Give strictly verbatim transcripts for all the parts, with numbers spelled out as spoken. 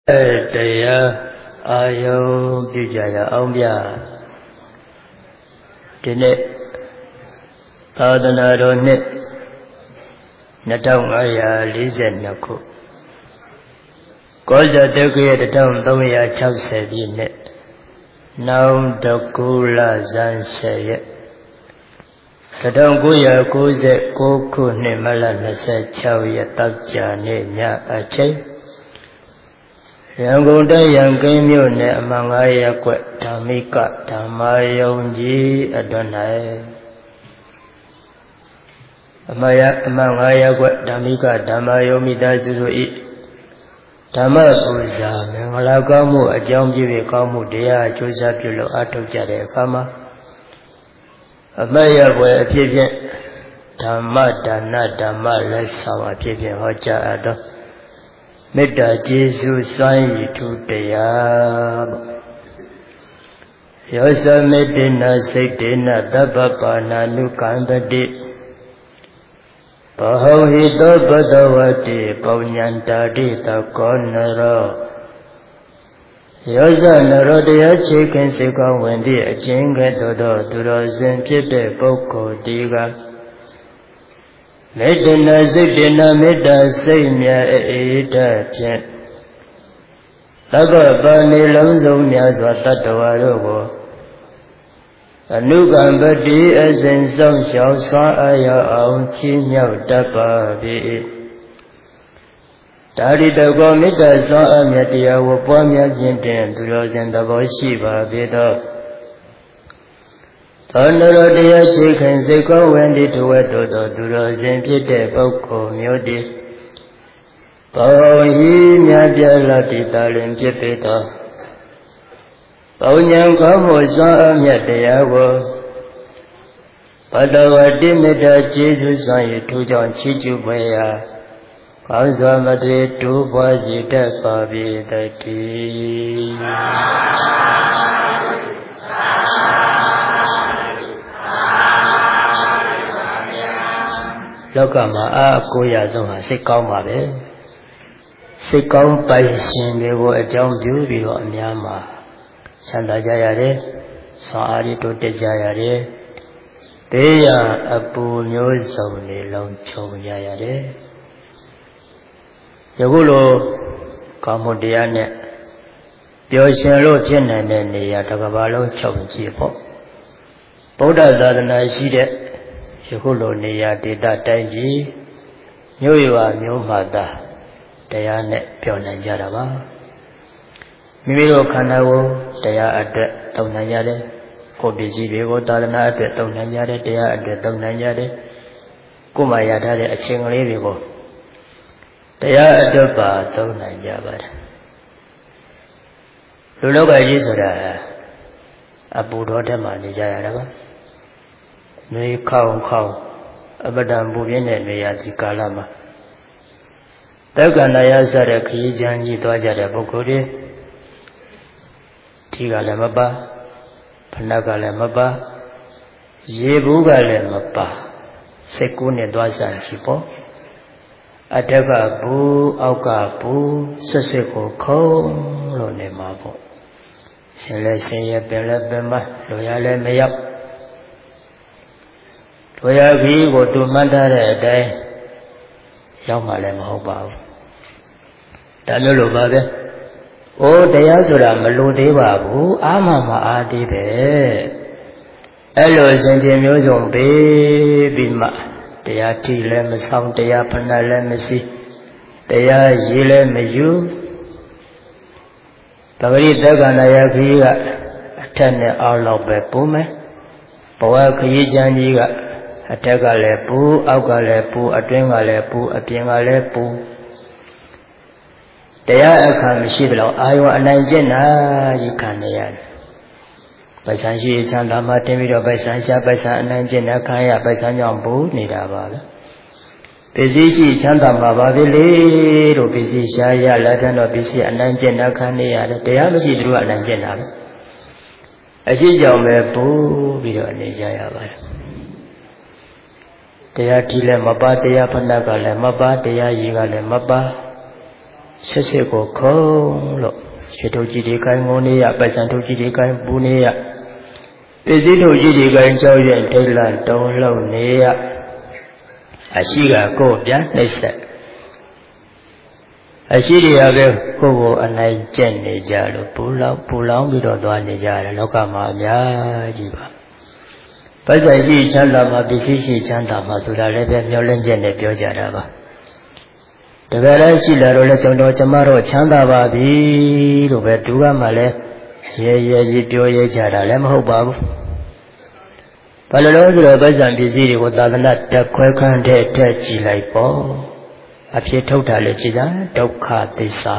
တရားအာယုံပြုကြရအောင်ဗျာဒီနေ့သာသနာတော်နှစ်နှစ်ထောင်ငါးရာလေးဆယ်နှစ်ခုကောဇတက္ကရာတစ်ထောင်သုံးရာခြောက်ဆယ်ပြည့်နှစ်နောင်တကူလဇန်ဆယ်ရက်တစ်ထောင်ကိုးရာကိုးဆယ်ကိုးခုနှစ်မလနှစ်ဆယ်ခြောက်ရက်တောက်ကြနေ့ညအချိန်ရန်ကုန်တိုင်းရန်ကင်းမြို့နယ်အမှန်ငါးရပ်ကွက်ဓမ္မိကဓမ္မယုံကြီးအတွင်း၌အမှန်ရအမှန်ငါးရပ်ကွက်ဓမ္မိကဓမ္မယုံမိသားစုတို့၏ဓမ္မပူဇာမင်္ဂလာကောင်းမှုအကြောင်းပြည့်ကောင်းမှုတရားအကျိုးစားပြုလို့အထောက်ကြတဲ့အခါမှာအမှန်ရပွဲအဖြစ်ဖြင့်ဓမ္မဒါနဓမ္မလက်ဆောင်အဖြစ်ဖြင့်ဟောကြားအပ်သောမေတ္တာကျေးဇူးစွမ်းရည်ထူးတရားယောဇမေတ္တေနစိတ်တေနသဗ္ဗပါဏာနုကံတတိဘဟောဟိတောပတဝတိပုညံတာတိသကောနရောယောဇနရောတရားချေခင်စေကောင်းဝင်သည့်အကျဉ်းကဲ့သို့သောသူတော်စင်ဖြစ်တဲ့ပုဂ္ဂိုလ်ဒီကမေတ္တနာစိတ်တနာမေတ္တာစိတ်မြတ်အေးတဖြင့်သဗ္ဗပါဏိလုံးစုံများစွာတတ္တဝါတို့ကိုအနုကံပတိအစဉ်ဆောင်ရှောက်စွာအရအောင်ချီးမြှောက်တတ်ပါ၏ဒါရိတကောမေတ္တာစွာအမြတ်တရားကိုပွားများခြင်းတည်းသူတော်စင်သဘောရှိပါပေသောသောနရတရားချေခင်စိတ်ကောင်းဝင်ဒီထဝတ်တို့သောသူတော်စင်ဖြစ်တဲ့ပုဂ္ဂိုလ်မျိုးတည်းဘောဟိမြတ်ပြလတ္တိတာလင်ဖြစ်ပေသောပုံဉ္ဇဉ်ကောင်းမှုစွမ်းအမြတ်တရားကိုဘဒဝတိမေတ္တာကျေးဇူးစွမ်းရည်ထူးကြောင့်ချီးကျူးပွေရာကောင်းစွာမသွေတိုးပွားစေတတ်ပါပေတည်းလောကမှာအားအကိုရဆုံးဟာစိတ်ကောင်းပါပဲစိတ်ကောင်းပိုင်ရှင်တွေကိုအကြောင်းပြုပြီးတော့အများမှာချမ်းသာကြရတယ်ဆွမ်းအားတွေတိုးတက်ကြရတယ်တေးရအပူမျိုးစုံတွေလုံးခြုံရရတယ်ယခုလိုကောင်းမှုတရားနဲ့ပျော်ရွှင်လို့ဖြစ်နိုင်တဲ့နေရာတစ်ကမ္ဘာလုံးခြုံကြည့်ဖို့ဗုဒ္ဓသာသနာရှိတဲ့ယခုလိုနေရာဒေသတိုင်းပြည်မြို့ရွာမြို့မှာသာတရားနဲ့ပြောနိုင်ကြတာပါမိမိတို့ခန္ဓာကိုယ်တရားအတွက်သုံးနိုင်ကြတယ်ကိုယ်ပစ္စည်းတွေကိုသာသနာအတွက်သုံးနိုင်ကြတယ်တရားအတွက်သုံးနိုင်ကြတယ်ကိုယ်မှာရထားတဲ့အချင်းကလေးတွေကိုတရားအတွက်ပါသုံးနိုင်ကြပါတယ်လူလောကကြီးဆိုတာအပူတော်ထဲမှာနေကြရတာပါနှွေးခေါင်ခေါင်အပဒံပူပြင်းတဲ့နေရာဒီကာလမှာတက္ကနာယဆတဲ့ခရီးချမ်းကြီးသွားကြတဲ့ပုဂ္ဂိုလ်တွေထီကလည်းမပါဖဏကလည်းမပါရေဘူးကလည်းမပါစိတ်ကူးနဲ့သွားစမ်းကြည့်ပေါ့အတက်ကဘူးအောက်ကဘူးဆွတ်ဆွတ်ကိုခုံးလို့နေမှာပေါ့ရှင်လည်းရှင်ရဲ့ပင်လည်းပင်မလိုရလည်းမရောက်တို့ရကြီးကိုသူမှတ်ထားတဲ့အတိုင်းရောက်မှလည်းမဟုတ်ပါဘူးဒါမျိုးလိုပါပဲ။အိုးတရားဆိုတာမလိုသေးပါဘူး။အာမမအားသေးပဲ။အဲ့လိုစင်ကြင်မျိုးစုံပေးပြီးမှတရားထီလည်းမဆောင်တရားဖဏလည်းမရှိတရားရည်လည်းမယူပဂရိသက္ကနာယခကြီးကအထက်နဲ့အောက်လောက်ပဲပူမယ်။ဘဝခကြီးချမ်းကြီးကအထက်ကလည်းပူအောက်ကလည်းပူအတွင်းကလည်းပူအပြင်ကလည်းပူတရားအခါမရှိသလောက်အာယုံအနိုင်ကျင့်တာကြီးခံနေရတယ်။ပိုက်ဆံရှိချမ်းသာမှတင်ပြီးတော့ပိုက်ဆံရှာပိုက်ဆံအနိုင်ကျင့်တာခံရပိုက်ဆံကြောင့်ပူနေတာပါပဲ။ပစ္စည်းရှိချမ်းသာမှာပါပဲလေတို့ပစ္စည်းရှာရလာတဲ့တော့ပစ္စည်းအနိုင်ကျင့်တာခံနေရတယ်။တရားမရှိသူကအနိုင်ကျင့်တာပဲ။အရှိကြောင့်ပဲပူပြီးတော့နေကြရပါတယ်။တရားထီလည်းမပါတရားဖဏကလည်းမပါတရားရည်ကလည်းမပါဆက်စစ်ကိုခုံးလို့ရွှေထုတ်ကြီးတွေကိုင်းငုံနေရပိုက်ဆံထုတ်ကြီးတွေကိုင်းပူနေရပစ္စည်းထုတ်ကြီးတွေကိုင်းကြောက်ရွံ့ထိတ်လန့်တုံးလုံးနေရအရှိကကိုယ်ပြန်နှိမ့်ဆက်အရှိတွေကပဲကိုယ်ကိုအနိုင်ကျင့်နေကြလို့ပူလောင်ပူလောင်ပြီးတော့သွားနေကြတယ်လောကမှာအများကြီးပါပိုက်ဆံရှိချမ်းသာမှာပစ္စည်းရှိချမ်းသာမှာဆိုတာလည်းပဲမျောလင့်ချက်နဲ့ပြောကြတာပါတကယ်လည်းရှိလာတော့လည်းကျွန်တော်ကျမတို့ချမ်းသာပါပြီလို့ပဲသူကမှလည်းရဲရဲကြီးပြောရဲကြတာလည်းမဟုတ်ပါဘူးဘာလို့လဲဆိုတော့ပိုက်ဆံပစ္စည်းတွေကိုသာသနာတက်ခွဲခန်းတဲ့တက်ကြည့်လိုက်ပေါ့အဖြစ်ထုတ်တာလည်းကြည်သာဒုက္ခသစ္စာ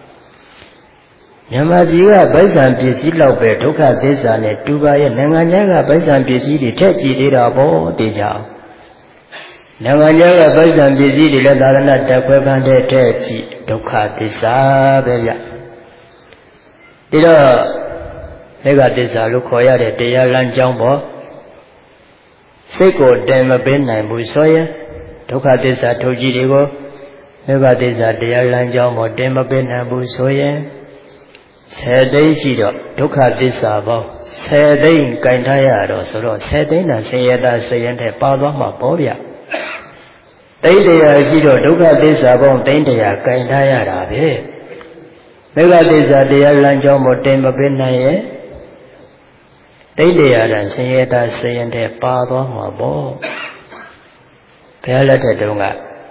မြန်မာပြည်ကပိုက်ဆံပစ္စည်းလောက်ပဲဒုက္ခသစ္စာနဲ့တူပါရဲ့နိုင်ငံခြားကပိုက်ဆံပစ္စည်းတွေထက်ကြည့်သေးတာပေါ့သိကြအောင်နိုင်ငံခြားကပိုက်ဆံပစ္စည်းတွေလည်းသာသနာတက်ခွဲခန်းတဲ့ထက်ကြည့်ဒုက္ခသစ္စာပဲဗျဒီတော့မေဃသစ္စာလို့ခေါ်ရတဲ့တရားလမ်းကြောင်းပေါ့စိတ်ကိုတင်မပေးနိုင်ဘူးဆိုရင်ဒုက္ခသစ္စာထုတ်ကြည့်တွေကိုမေဃသစ္စာတရားလမ်းကြောင်းပေါ်တင်မပေးနိုင်ဘူးဆိုရင်ဆယ်သိန်းရှိတော့ဒုက္ခသစ္စာပေါင်းဆယ်သိန်းကင်ထားရတော့ဆိုတော့ဆယ်သိန်းနဲ့ဆင်းရဲတာဆင်းရဲတဲ့ပါသွားမှာပေါ့ဗျသိန်းတရားရှိတော့ဒုက္ခသစ္စာပေါင်းသိန်းတရားကင်ထားရတာပဲမေဃသစ္စာတရားလမ်းကြောင်းပေါ်တင်မပေးနိုင်ရဲ့သိန်းတရားတန်ဆင်းရဲတာဆင်းရဲတဲ့ပါသွားမှာပေါ့ဘယ်လက်ထက်တုန်းက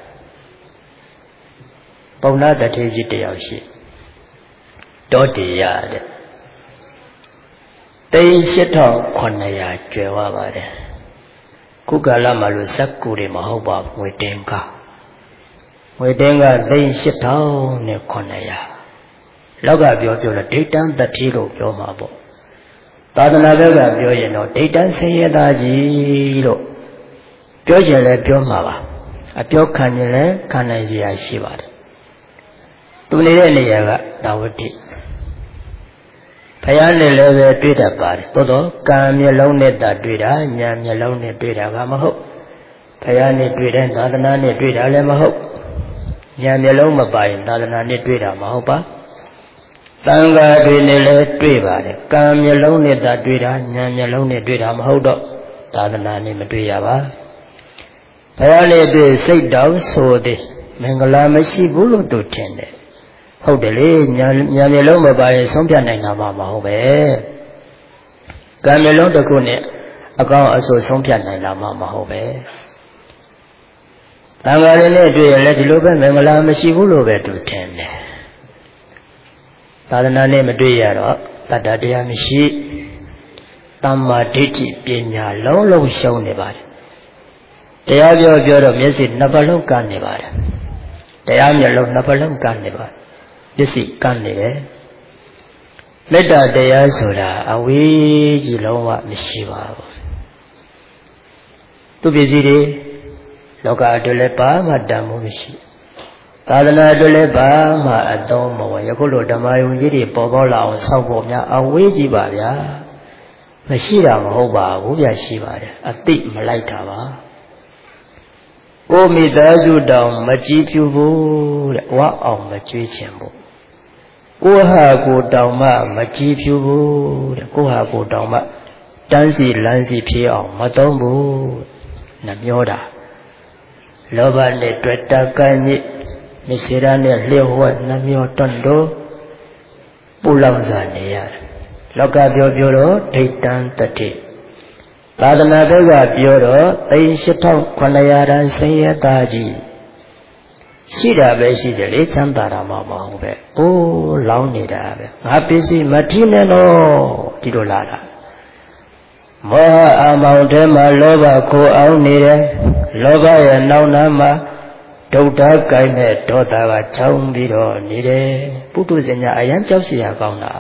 ပုံနာတထေကြီးတယောက်ရှိတောတေရတဲ့သိန်းရှစ်ထောင်ခုနှစ်ရာကျွယ်ဝပါတယ်ခုကာလမှာလို့စက်ကူတွေမဟုတ်ပါဘူးငွေတင်းကငွေတင်းကသိန်းရှစ်ထောင်နဲ့ခုနှစ်ရာလောက်ကပြောပြောလို့ဒိဋ္ဌံတထေလို့ပြောမှာပေါ့သာသနာ့ဘက်ကပြောရင်တော့ဒိဋ္ဌံဆင်းရဲသားကြီးလို့ပြောကြလဲပြောမှာပါအပြောခံရင်လည်းခံနိုင်စရာရှိပါတယ်သူနေတဲ့နေရာကတာဝတိဘုရားနဲ့လည်းပဲတွေ့တတ်ပါတယ်သို့တော့ကံမျက်လုံးနဲ့တာတွေ့တာဉာဏ်မျက်လုံးနဲ့တွေ့တာကမဟုတ်ဘုရားနဲ့တွေ့တဲ့သာသနာနဲ့တွေ့တာလည်းမဟုတ်ဉာဏ်မျက်လုံးမပါရင်သာသနာနဲ့တွေ့တာမဟုတ်ပါသံဃာတွေနဲ့လည်းတွေ့ပါတယ်ကံမျက်လုံးနဲ့တာတွေ့တာဉာဏ်မျက်လုံးနဲ့တွေ့တာမဟုတ်တော့သာသနာနဲ့မတွေ့ရပါဘုရားနဲ့တွေ့စိတ်တောင်ဆိုသည်မင်္ဂလာမရှိဘူးလို့သူထင်တယ်ဟုတ်တယ်လေညာညာမျက်လုံးမပါရင်ဆုံးဖြတ်နိုင်တာမှမဟုတ်ပဲကံမျက်လုံးတစ်ခုနဲ့အကောင်းအဆိုးဆုံးဖြတ်နိုင်တာမှမဟုတ်ပဲသံဃာတွေနဲ့တွေ့ရင်လည်းဒီလိုပဲမင်္ဂလာမရှိဘူးလို့ပဲသူထင်တယ်သာသနာနဲ့မတွေ့ရတော့တတ္တတရားမရှိသမ္မာဒိဋ္ဌိပညာလုံးလုံးရှုံးနေပါတယ်တရားပြောပြောတော့မျက်စိနှစ်ပတ်လုံးကန်းနေပါတယ်တရားမျက်လုံးနှစ်ပတ်လုံးကန်းနေပါတယ်မျက်စိကန်းနေတယ်မေတ္တာတရားဆိုတာအဝေးကြီးလုံးဝမရှိပါဘူးသူပစ္စည်းတွေလောကအတွက်လည်းဘာမှတန်ဖို့မရှိသာသနာအတွက်လည်းဘာမှအသုံးမဝင်ယခုလိုဓမ္မယုံကြီးတွေပေါ်ပေါက်လာအောင်ဆောက်ဖို့များအဝေးကြီးပါဗျာမရှိတာမဟုတ်ပါဘူးဗျာရှိပါတယ်အသိမလိုက်တာပါကိုမိသားစုတောင်မကြည်ဖြူဘူးတဲ့ဝါအောင်မကြွေးချင်ဘူးကိုဟာကိုတောင်မှမကြည်ဖြူဘူးတဲ့ကိုဟာကိုတောင်မှတန်းစီလန်းစီဖြေးအောင်မသုံးဘူးနှပြောတာလောဘနဲ့တွေ့တကံညစ်မိစေရနဲ့လျှို့ဝှက်နှမျောတွန့်တော့ပူလောင်စားနေရတယ်လောကပြောပြောတော့ဒိဋ္ဌံတတိသာသနာ့ဘက်ကပြောတော့သိန်းရှစ်ထောင်ခုနှစ်ရာတန်ဆင်းရဲသားကြီးရှိတာပဲရှိတယ်လေချမ်းသာတာမှမဟုတ်ပဲအိုးလောင်းနေတာပဲငါပစ္စည်းမထီးနဲ့တော့ဒီလိုလာတာမောဟအမောင်ထဲမှာလောဘခိုအောင်နေတယ်လောဘရဲ့နောက်နားမှာဒုဋ္ဌကိုင်းနဲ့ဒေါသကချောင်းပြီးတော့နေတယ်ပုထုဇဉ်များအရန်ကြောက်เสียကောင်းတာ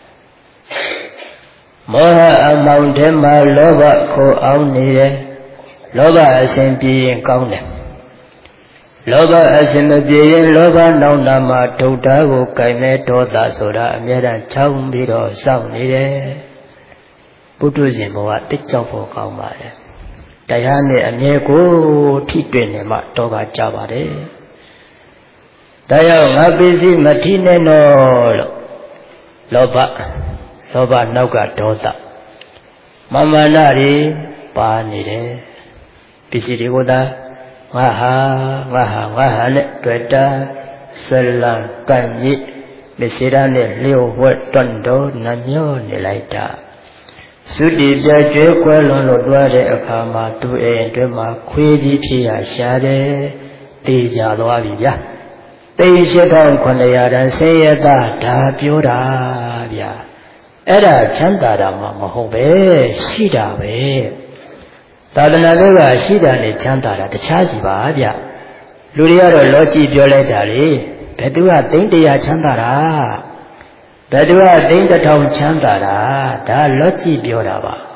မောဟအမောင်ထဲမှာလောဘခိုအောင်နေတယ်လောဘအစဉ်ပြေရင်ကောင်းတယ်လောဘအစဉ်မပြေရင်လောဘနောက်နာမှာဒုဋ္ဌကိုကိုင်မဲ့ဒေါသဆိုတာအမြဲတမ်းချောင်းပြီးတော့စောင့်နေတယ်ပုထုဇဉ်ဘဝတိတ်ကြောက်ဖို့ကောင်းပါတယ်တရားနဲ့အမြဲကိုထိတွေ့နေမှတောကကြပါတယ်ဒါကြောင့်ငါပစ္စည်းမထီးနဲ့တော့လို့လောဘလောဘနောက်ကဒေါသမမာနတွေပါနေတယ်ပစ္စည်းတွေကိုသာငါဟာငါဟာငါဟာနဲ့တွေ့တာဆလံကံကြီးမစေရနဲ့လျှို့ဝှက်တွန့်တော်နှမျောနေလိုက်တာသုတိပြကျွဲကွဲလွန်လို့သွားတဲ့အခါမှာသူအိမ်အတွင်းမှာခွေးကြီးဖြစ်ရရှာတယ်တေးကြသွားပြီဗျာသိန်းရှစ်ထောင်ခုနှစ်ရာတန်ဆင်းရဲသားဒါပြောတာဗျာအဲ့ဒါချမ်းသာတာမှမဟုတ်ပဲရှိတာပဲသာသနာ့ဘက်ကရှိတာနဲ့ချမ်းသာတာတခြားစီပါဗျလူတွေကတော့လောကြည့်ပြောလိုက်တာလေဘယ်သူကသိန်းတရာချမ်းသာတာဘယ်သူကသိန်းတစ်ထောင်ချမ်းသာတာဒါလောကြည့်ပြောတာပါ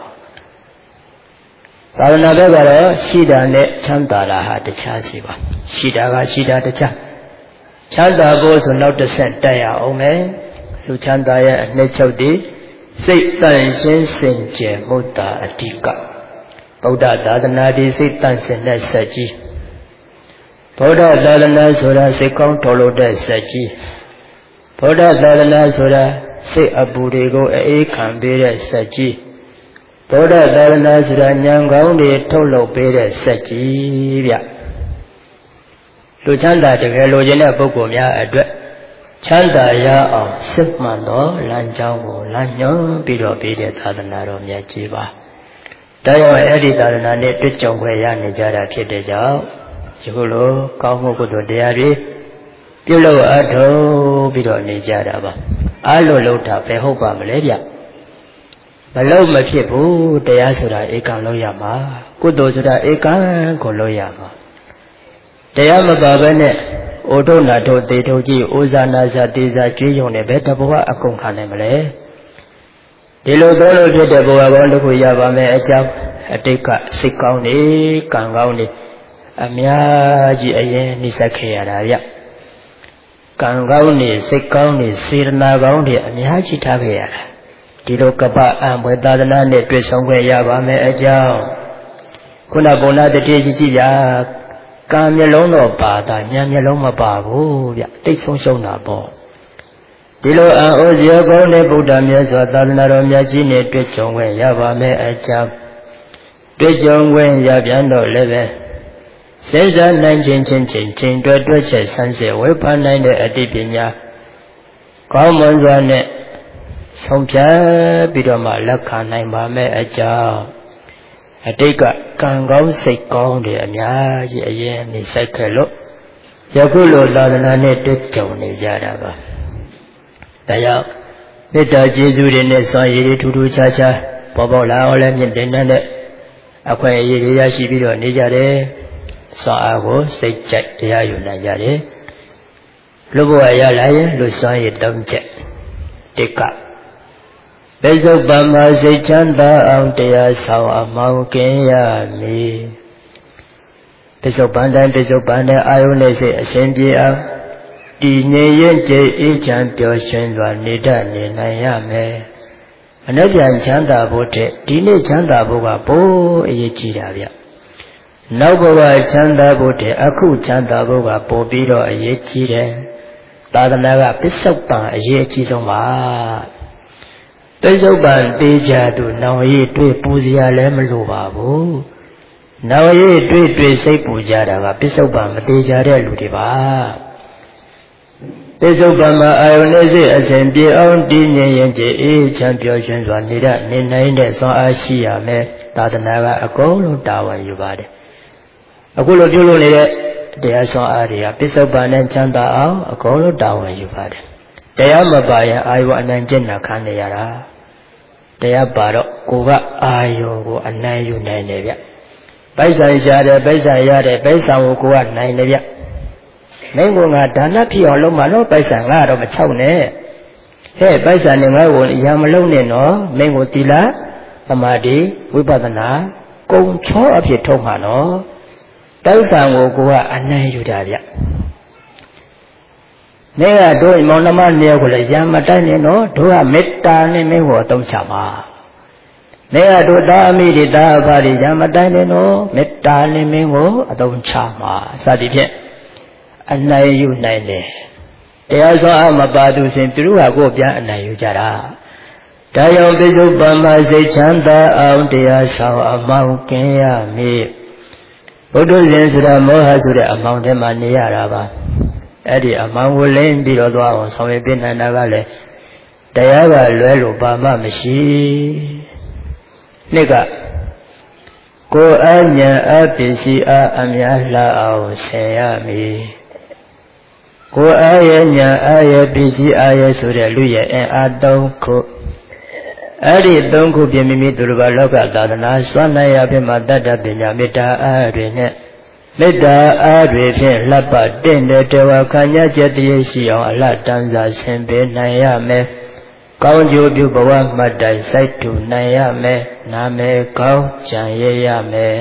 သာသနာ့ဘက်ကတော့ရှိတာနဲ့ချမ်းသာတာဟာတခြားစီပါရှိတာကရှိတာတခြားချမ်းသာဖို့ဆိုနောက်တစ်ဆက်တက်ရအောင်မယ်လူချမ်းသာရဲ့အနှစ်ချုပ်တည်စိတ်တန်ရှင်းစင်ကြယ်မှုတာအဓိကဗုဒ္ဓသာသနာတည်စိတ်တန်ရှင်းတဲ့စက်ကြီးဗုဒ္ဓသာသနာဆိုတာစိတ်ကောင်းထုတ်လို့တဲ့စက်ကြီးဗုဒ္ဓသာသနာဆိုတာစိတ်အပူတွေကိုအေးခံပေးတဲ့စက်ကြီးဗုဒ္ဓသာသနာဆိုတာဉာဏ်ကောင်းတွေထုတ်လုပ်ပေးတဲ့စက်ကြီးဗျလူချမ်းသာတကယ်လိုချင်တဲ့ပုဂ္ဂိုလ်များအတွက်ချမ်းသာရအောင်စစ်မှန်သောလမ်းကြောင်းကိုလမ်းညွှန်ပြီးတော့ပေးတဲ့သာသနာတော်မြတ်ကြီးပါဒါကြောင့်အဲ့ဒီသာသနာနဲ့တွေ့ကြုံခွင့်ရနေကြတာဖြစ်တဲ့ကြောင့်ယခုလိုကောင်းမှုကုသိုလ်တရားတွေပြုလုပ်အထောက်ပြီးတော့နေကြတာပါအားလို့လို့တာပဲဟုတ်ပါမလဲဗျမလို့မဖြစ်ဘူးတရားဆိုတာဧကံလို့ရမှာကုသိုလ်ဆိုတာဧကံကိုလို့ရမှာတရားမပါဘဲနဲ့အိုထုတ်နာထုတ်သေထုတ်ကြည့်ဩဇာနာဇာတေဇာကျွေးယုံနေပဲတဘဝအကုန်ခံနိုင်မလဲဒီလိုသုံးလို့ဖြစ်တဲ့ဘဝကောင်းတစ်ခုရပါမယ်အကြောင်းအတိတ်ကစိတ်ကောင်းနေကံကောင်းနေအများကြီးအရင်နှိစက်ခဲ့ရတာဗျကံကောင်းနေစိတ်ကောင်းနေစေတနာကောင်းတွေအများကြီးထားခဲ့ရတာဒီလိုကပ္ပအံဘွယ်သာသနာနဲ့တွေ့ဆုံခွင့်ရပါမယ်အကြောင်းခုနဘုံနာတတိရှိရှိဗျာကံမျက်လုံးတော့ပါတာဉာဏ်မျက်လုံးမပါဘူးဗျတိတ်ဆုံးရှုံးတာပေါ့ဒီလိုအံဩဇောကောင်းတဲ့ဗုဒ္ဓမြတ်စွာသာသနာတော်မြတ်ကြီးနဲ့တွေ့ကြုံခွင့်ရပါမယ်အကြောင်းတွေ့ကြုံခွင့်ရပြန်တော့လည်းပဲစေစားနိုင်ခြင်းချင်းချင်းချင်းတွေ့တွေ့ချက်ဆန်းစစ်ဝေဖန်နိုင်တဲ့အတ္တိပညာကောင်းမွန်စွာနဲ့ဆုံးဖြတ်ပြီးတော့မှလက်ခံနိုင်ပါမယ်အကြောင်းအတိတ်ကကံကောင်းစိတ်ကောင်းတွေအများကြီးအရင်နေစိုက်ခဲ့လို့ယခုလိုသာသနာနဲ့တွေ့ကြုံနေကြတာပါဒါကြောင့်မေတ္တာကျေးဇူးတွေနဲ့စွမ်းရည်တွေထူးထူးခြားခြားပေါ်ပေါက်လာအောင်လည်းမြင့်တင်တဲ့အခွင့်အရေးတွေရရှိပြီးတော့နေကြတယ်စွမ်းအားကိုစိတ်ကြိုက်တရားယူနိုင်ကြတယ်လူဘဝရလာရင်လူစွမ်းရည်သုံးချက်တိကပိဿုပံမှာစိတ်ချမ်းသာအောင်တရားဆောင်အမောင်းကင်းရမည်ပိဿုပံတိုင်းပိဿုပံတဲ့အာယုန်နဲ့စိတ်အစဉ်ပြေအောင်တည်ငြိမ်ရင်ကြည်အေးချမ်းပျော်ရွှင်စွာနေတတ်နေနိုင်ရမယ်အနက်ပြန်ချမ်းသာဖို့တဲ့ဒီနေ့ချမ်းသာဖို့ကပိုအရေးကြီးတာဗျနောက်ဘဝချမ်းသာဖို့တဲ့အခုချမ်းသာဖို့ကပိုပြီးတော့အရေးကြီးတယ်သာသနာကပိဿုပံအရေးအကြီးဆုံးပါပိဿုပံတေးကြသူနောင်ရည်တွေ့ပူစရာလည်းမလိုပါဘူးနောင်ရည်တွေ့တွေ့စိတ်ပူကြတာကပိဿုပံမတေးကြတဲ့လူတွေပါပိဿုပံမှာအာယုန်နဲ့စိတ်အစဉ်ပြေအောင်တည်ငြိမ်ရင်ကြည်အေးချမ်းပျော်ရွှင်စွာနေတတ်နေနိုင်တဲ့စွမ်းအားရှိရမယ်သာသနာကအကုန်လုံးတာဝန်ယူပါတယ်အခုလိုပြုလို့နေတဲ့တရားစွမ်းအားတွေကပိဿုပံနဲ့ချမ်းသာအောင်အကုန်လုံးတာဝန်ယူပါတယ်တရားမပါရင်အာယုအနိုင်ကျင့်တာခံနေရတာတရားပါတော့ကိုကအာယုကိုအနိုင်ယူနိုင်တယ်ဗျပိုက်ဆံရှားတယ်ပိုက်ဆံရတယ်ပိုက်ဆံကိုကိုကနိုင်တယ်ဗျမင်းကငါဒါနဖြစ်အောင်လုပ်မှတော့ပိုက်ဆံငါတော့မချောက်နဲ့ဟဲ့ပိုက်ဆံနဲ့ငါကိုရံမလုံးနဲ့နော်မင်းကိုသီလသမာဓိဝိပဿနာကုံချောအဖြစ်ထုတ်မှနော်ပိုက်ဆံကိုကိုကအနိုင်ယူတာဗျမင်းကတို့မောင်နှမနှစ်ယောက်ကိုလည်းရံမတိုက်နဲ့နော်တို့ကမေတ္တာနဲ့မင်းကိုအသုံးချပါမင်းကတို့သားအမိတွေသားအဖတွေရံမတိုက်နဲ့နော်မေတ္တာနဲ့မင်းကိုအသုံးချပါစသည်ဖြင့်အနိုင်ယူနိုင်တယ်တရားစွမ်းအားမပါသူစဉ်သူတို့ဟာကိုပြန်အနိုင်ယူကြတာဒါကြောင့်ပိစုပန်မှာစိတ်ချမ်းသာအောင်တရားဆောင်အမောင်းကင်းရမည်ဘုဒ္ဓဇင်ဆိုတာမောဟဆိုတဲ့အမောင်းထဲမှာနေရတာပါအဲ့ဒီအမောင်းကိုလင်းပြီးတော့သွားအောင်ဆောင်ရွက်ပြနိုင်တာကလည်းတရားကလွဲလို့ဘာမှမရှိနှစ်ကကိုယ်အဉာဏ်အပစ္စည်းအားအများလှအောင်ဆင်ရမည်ကိုယ်အရဲ့ဉာဏ်အရဲ့ပစ္စည်းအရဲ့ဆိုတဲ့လူရဲ့အင်အားသုံးခုအဲ့ဒီသုံးခုပြမိမိသူတို့ဘာလောကသာသနာစွမ်းနိုင်ရဖြင့်မှာတတ္တပညာမေတ္တာအားတွေနဲ့မေတ္တာအားတွေဖြင့်လှပတင့်တဲ့တဝခံရချက်တည်းရှိအောင်အလှတန်းစာဆင်ပေးနိုင်ရမယ်ကောင်းကျိုးပြုဘဝမှတ်တိုင်စိုက်ထူနိုင်ရမယ်နာမည်ကောင်းကြံရရမယ်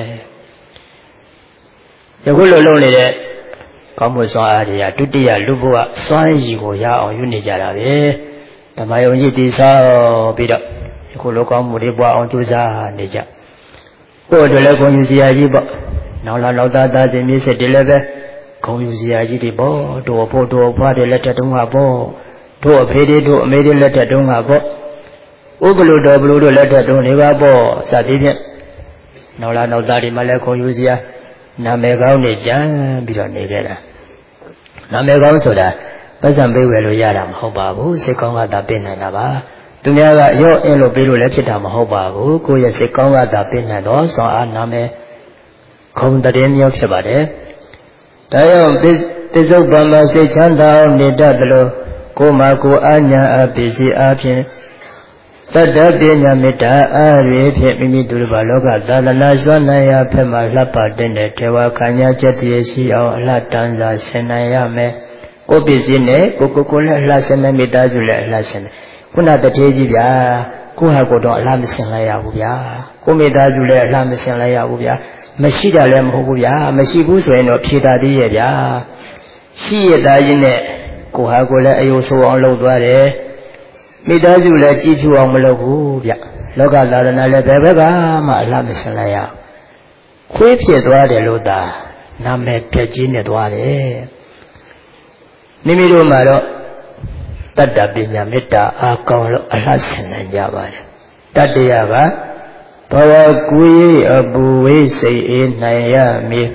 ယခုလိုလုပ်နေတဲ့ကောင်းမှုစွမ်းအားတွေကဒုတိယလူဘဝစွမ်းရည်ကိုရအောင်ယူနေကြတာပဲဓမ္မယုံကြည်တည်ဆောက်ပြီးတော့ယခုလိုကောင်းမှုတွေပွားအောင်ကြိုးစားနေကြကိုယ်တို့လည်းဂုဏ်ယူစရာကြီးပေါ့နောက်လာနောက်သားသားစဉ်မြေစစ်တွေလည်းပဲဂုဏ်ယူစရာကြီးတွေပေါ့တို့ဖို့တို့ဖွားတွေလက်ထက်တုန်းကပေါ့တို့အဖေတွေတို့အမေတွေလက်ထက်တုန်းကပေါ့ဥပလူတော်ဘလူတို့လက်ထက်တုန်းနေပါပေါ့စသည်ဖြင့်နောက်လာနောက်သားတွေမှလည်းဂုဏ်ယူစရာနာမည်ကောင်းနေကြပြီးတော့နေကြတာနာမည်ကောင်းဆိုတာပတ်စံပေးဝယ်လို့ရတာမဟုတ်ပါဘူးစိတ်ကောင်းကသာပေးနိုင်တာပါသူများကရော့အင်းလို့ပေးလို့လည်းဖြစ်တာမဟုတ်ပါဘူးကိုယ့်ရဲ့စိတ်ကောင်းကသာပေးနိုင်တော့စွမ်းအားနာမည်ခုံတည်းမျိုးဖြစ်ပါတယ်ဒါကြောင့်ပစ္စုပန်မှာစိတ်ချမ်းသာအောင်နေတတ်တယ်လို့ကိုယ်မှာကိုယ်အညာအပစ္စည်းအပြင်တတ္တပညာမေတ္တာအားဖြင့်မိမိတို့ဘာလောကသာသနာစွမ်းနိုင်ရာဖက်မှာလှပတဲ့တေဝခံရချက်တည်းရှိအောင်အလှတန်းစာဆင်နိုင်ရမယ်ကိုယ်ပစ္စည်းနဲ့ကိုကိုကိုလည်းအလှဆင်မယ်မေတ္တာစုလည်းအလှဆင်မယ်ခုနတထေးကြီးဗျာကိုဟာကိုတော့အလှမဆင်လိုက်ရဘူးဗျာကိုမေတ္တာစုလည်းအလှမဆင်လိုက်ရဘူးဗျာမရှိတာလည်းမဟုတ်ဘူးဗျာမရှိဘူးဆိုရင်တော့ဖြေတာသေးရဲ့ဗျာရှိရတာကြီးနဲ့ကိုဟာကိုလည်းအယုံဆိုးအောင်လုပ်သွားတယ်မိသားစုလည်းကြည်ဖြူအောင်မလုပ်ဘူးဗျလောကသာသနာလည်းဘယ်ဘက်ကမှအလှမဆင်လိုက်ရခွေးဖြစ်သွားတယ်လို့သာနာမည်ပြည့်ကြီးနေသွားတယ်မိမိတို့မှာတော့တတ္တပညာမေတ္တာအားကောင်းလို့အလှဆင်နိုင်ကြပါတယ်တတ္တရကဘဝကူရေးအပူဝေးစိတ်အေးနိုင်ရမည်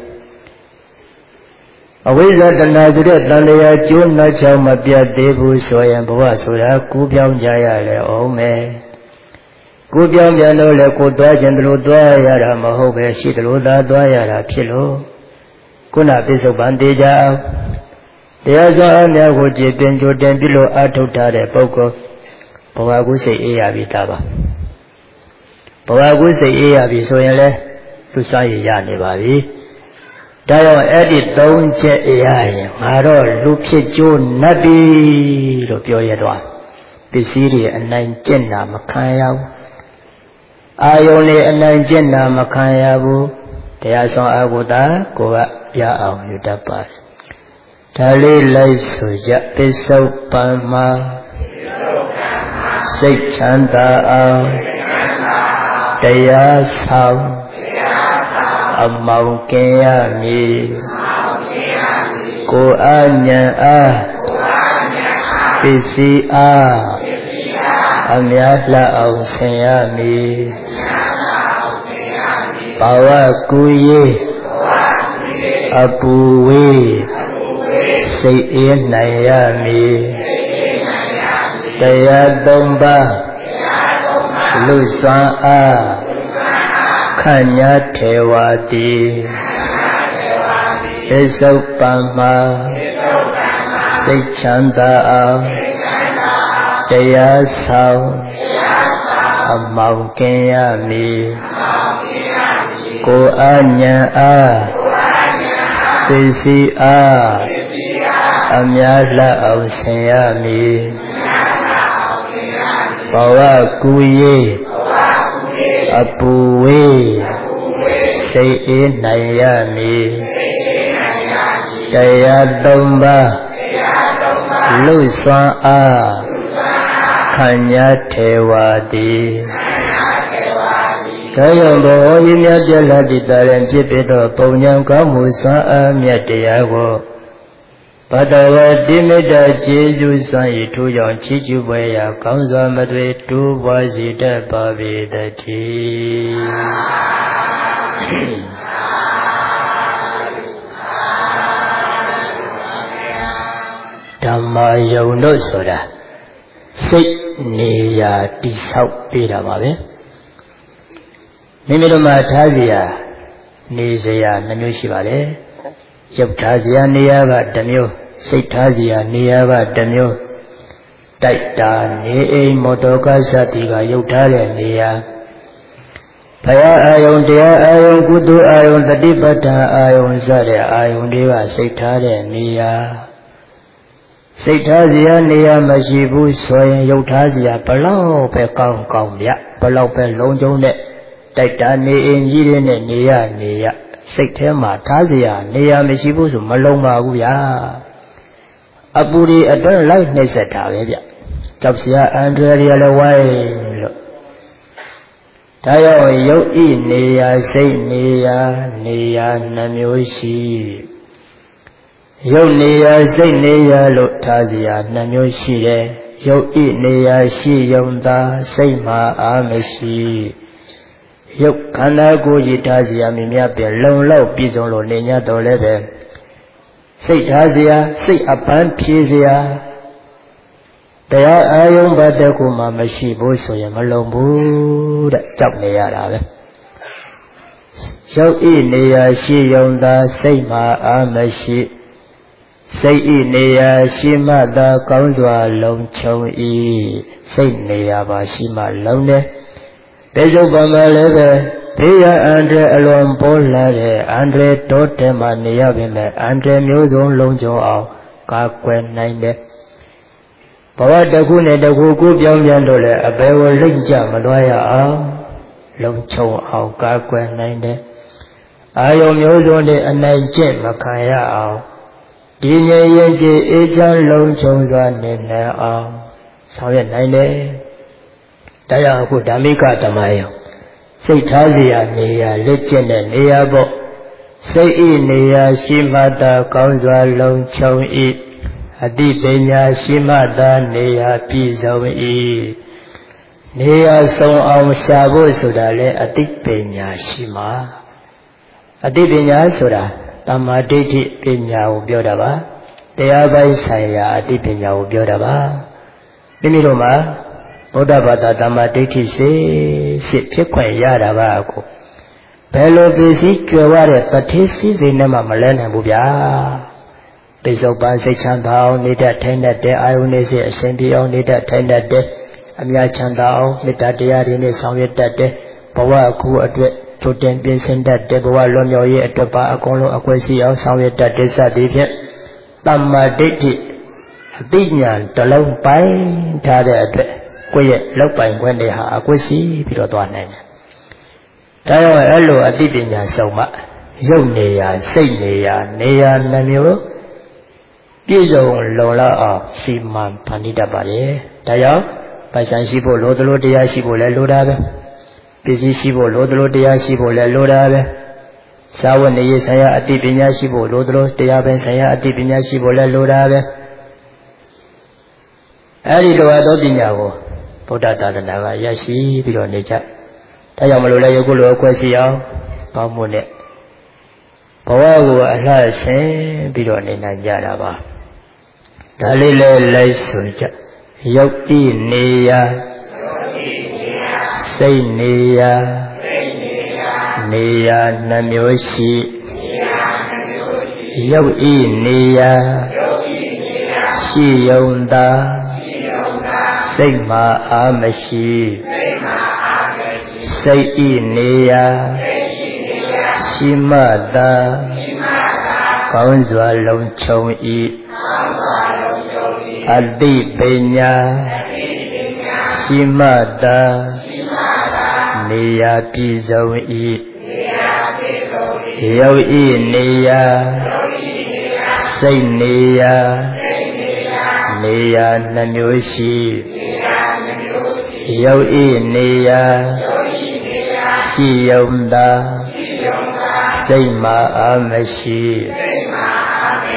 အဝိဇ္ဇတဏှာဆိုတဲ့တန်လျာကျိုးနှောက်ချောင်းမပြတ်သေးဘူးဆိုရင်ဘဝဆိုတာကူးပြောင်းကြရလေအောင်မယ်ကူးပြောင်းပြန်လို့လေကိုသွားခြင်းတို့သွားရတာမဟုတ်ပဲရှိတယ်လို့သာသွားရတာဖြစ်လို့ခုနပိစုပန်တေကြအောင်တရားစွမ်းအားများကိုကြည်တင်ကြိုတင်ပြီးလို့အထုတ်ထားတဲ့ပုဂ္ဂိုလ်ဘဝကူးစိတ်အေးရပြီသားပါဘဝကူးစိတ်အေးရပြီဆိုရင်လေလူစားရရနေပါပြီဒါကြောင့်အဲ့ဒီသုံးချက်အရာရင်ငါတော့လူဖြစ်ကြိုးနတ်ပြီလို့ပြောရတော့ပစ္စည်းတွေအနိုင်ကျင့်တာမခံရဘူးအာယုန်တွေအနိုင်ကျင့်တာမခံရဘူးတရားဆောင်အကုသကိုကရအောင်ယူတတ်ပါတယ်ဒါလေးလိုက်ဆိုကြပစ္စုပန်မှာစိတ်ချမ်းသာအောင်တရားဆောင်အမောင်ကင်ရမည်ကိုအဉဏ်အားပစ္စည်းအားအများလှအောင်ဆင်ရမည်ဘာဝကူရေးအပူဝေးစိတ်အေးနိုင်ရမည်တရားသုံးပါးလူစွမ်းအားခဏထေဝတိပစ္စုပန်မှာစိတ်ချမ်းသာအောင်တရားဆောင်အမောင်ကင်ရမည်ကိုအဉဏ်အားပစ္စည်းအားအများလှအောင်ဆင်ရမည်ဘဝကူရေးအပူဝေးစိတ်အေးနိုင်ရမည်တရားသုံးပါးလူစွမ်းအားခဏထေဝတိဒါကြောင့်ဘောဟိမြတ်ပြလတိတရင်ဖြစ်ဖြစ်သောပုံညာကောင်းမှုစွမ်းအားမြတ်တရားကိုဘဒဝတိမေတ္တာကျေးဇူးစွမ်း၏ထိုကြောင့်ချီးကျူးပွဲရာကောင်းစွာမသွေတိုးပွားစေတတ်ပါပေတည်းဓမ္မယုံတို့ဆိုတာစိတ်နေရာတိဆောက်ပေးတာပါပဲမိမိတို့မှာထားစရာနေစရာနှမျိုးရှိပါတယ်ရုပ်ထားစရာနေရာကတစ်မျိုးစိတ်ထားစရာနေရာကတစ်မျိုးတိုက်တာနေအိမ်မော်တော်ကားစသည်ကရုပ်ထားတဲ့နေရာဘုရားအာယုံတရားအာယုံကုသိုလ်အာယုံတတိပဋ္ဌာန်အာယုံစတဲ့အာယုံတွေကစိတ်ထားတဲ့နေရာစိတ်ထားစရာနေရာမရှိဘူးဆိုရင်ရုပ်ထားစရာဘလောက်ပဲကောင်းကောင်းဗျဘလောက်ပဲလုံးကျုံတဲ့တိုက်တာနေအိမ်ကြီးတွေနဲ့နေရနေရစိတ်ထဲမှာထားစရာနေရာမရှိဘူးဆိုမလုံးပါဘူးဗျာအပူတွေအတွန်းလိုက်နှိမ့်ဆက်တာပဲဗျကြောက်စရာအန္တရာယ်တွေလည်းဝိုင်းလို့ဒါရောရုပ်ဤနေရာစိတ်နေရာနေရာနှမျိုးရှိရုပ်နေရာစိတ်နေရာလို့ထားစရာနှမျိုးရှိတယ်ရုပ်ဤနေရာရှိယုံသာစိတ်မှာအားမရှိရုပ်ခန္ဓာကိုယ်ကြီးထားစရာမြင်များပြန်လုံလောက်ပြည်စုံလို့နေညတော့လည်းပဲစိတ်ထားစရာစိတ်အပန်းဖြေစရာတရားအာယုံဘတ်တကူမှမရှိဘူးဆိုရင်မလုံဘူးတဲ့ကြောက်နေရတာပဲရုပ်ဤနေရာရှိယုံသာစိတ်မှာအားမရှိစိတ်ဤနေရာရှိမှသာကောင်းစွာလုံခြုံ၏စိတ်နေရာပါရှိမှလုံတယ်ဘေဇုပ္ပံမှာလည်းပဲဘေးရအန္တရာယ်အလွန်ပေါ်လာတဲ့အန္တရာယ်တောတဲမှာနေရပေမဲ့အန္တရာယ်မျိုးစုံလုံးကျုံအောင်ကာကွယ်နိုင်တယ်ဘဝတစ်ခုနဲ့တစ်ခုကိုပြောင်းပြန်တော့လေအပေကိုလိမ့်ကြမသွားရအောင်လုံခြုံအောင်ကာကွယ်နိုင်တယ်အာယုံမျိုးစုံနဲ့အနိုင်ကျင့်မခံရအောင်ဒီငြိမ်ရင်ကြည်အေးချမ်းလုံခြုံစွာနေနိုင်အောင်ဆောင်ရွက်နိုင်တယ်တရားအခုဓမ္မိကဓမ္မယုံစိတ်ထားစရာနေရာလက်ကျင့်တဲ့နေရာပေါ့စိတ်ဤနေရာရှိမှသာကောင်းစွာလုံခြုံ၏အတိပညာရှိမှသာနေရာပြည့်စုံ၏နေရာဆုံးအောင်ရှာဖို့ဆိုတာလေအတိပညာရှိမှအတိပညာဆိုတာတမ္မာဒိဋ္ဌိပညာကိုပြောတာပါတရားပိုင်းဆိုင်ရာအတိပညာကိုပြောတာပါမိမိတို့မှာဗုဒ္ဓဘာသာတမ္မာဒိဋ္ဌိစေစစ်ဖြစ်ခွင့်ရတာပါအခုဘယ်လိုပစ္စည်းကြွယ်ဝတဲ့တထေးစည်းစိမ်နဲ့မှမလဲနိုင်ဘူးဗျာပိဿုပန်စိတ်ချမ်းသာအောင်နေတတ်ထိုင်တတ်တဲ့အာယုန်နေစေအစဉ်ပြေအောင်နေတတ်ထိုင်တတ်တဲ့အမြတ်ချမ်းသာအောင်မေတ္တာတရားတွေနဲ့ဆောင်ရွက်တတ်တဲ့ဘဝအခုအတွက်ချိုတင်ပြင်ဆင်တတ်တဲ့ဘဝလွန်မြောက်ရေးအတွက်ပါအကုန်လုံးအကွယ်စီအောင်ဆောင်ရွက်တတ်တဲ့စသည်ဖြင့်တမ္မာဒိဋ္ဌိအသိဉာဏ်တစ်လုံးပိုင်းထားတဲ့အတွက်ကိုယ့်ရဲ့လောက်ပိုင်ခွင့်တွေဟာအကွယ်စီပြီးတော့သွားနိုင်တယ်။ဒါကြောင့်အဲ့လိုအသိပညာစုံမှရုပ်နေရာစိတ်နေရာနေရာနှမျိုးပြည့်စုံလုံလောက်အောင်စီမံဖန်တီးတတ်ပါလေ။ဒါကြောင့်ပိုင်ဆိုင်ရှိဖို့လိုသလိုတရားရှိဖို့လည်းလိုတာပဲ။ပစ္စည်းရှိဖို့လိုသလိုတရားရှိဖို့လည်းလိုတာပဲ။သာဝတ္နေဆိုင်ရာအသိပညာရှိဖို့လိုသလိုတရားပင်ဆိုင်ရာအသိပညာရှိဖို့လည်းလိုတာပဲ။အဲ့ဒီလိုအပ်သောပညာကိုဗုဒ္ဓသာသနာကရရှိပြီးတော့နေကြ။ဒါကြောင့်မလို့လဲယခုလိုအကွက်စီအောင်ကောင်းမှုနဲ့ဘဝကိုအလှဆင်ပြီးတော့နေနိုင်ကြတာပါ။ဒါလေးလဲလိုက်ဆိုကြ။ရုပ်ဤနေရာစိတ်နေရာနေရာနှမျိုးရှိရုပ်ဤနေရာရှိယုံသာစိတ်မှာအာမရှိစိတ်ဤနေရာရှိမှသာကောင်းစွာလုံခြုံ၏အတိပညာရှိမှသာနေရာပြည့်စုံ၏ရုပ်ဤနေရာစိတ်နေရာနေရာနှမျိုးရှိရုပ်ဤနေရာရှိယုံသာစိတ်မှာအာမရှိစ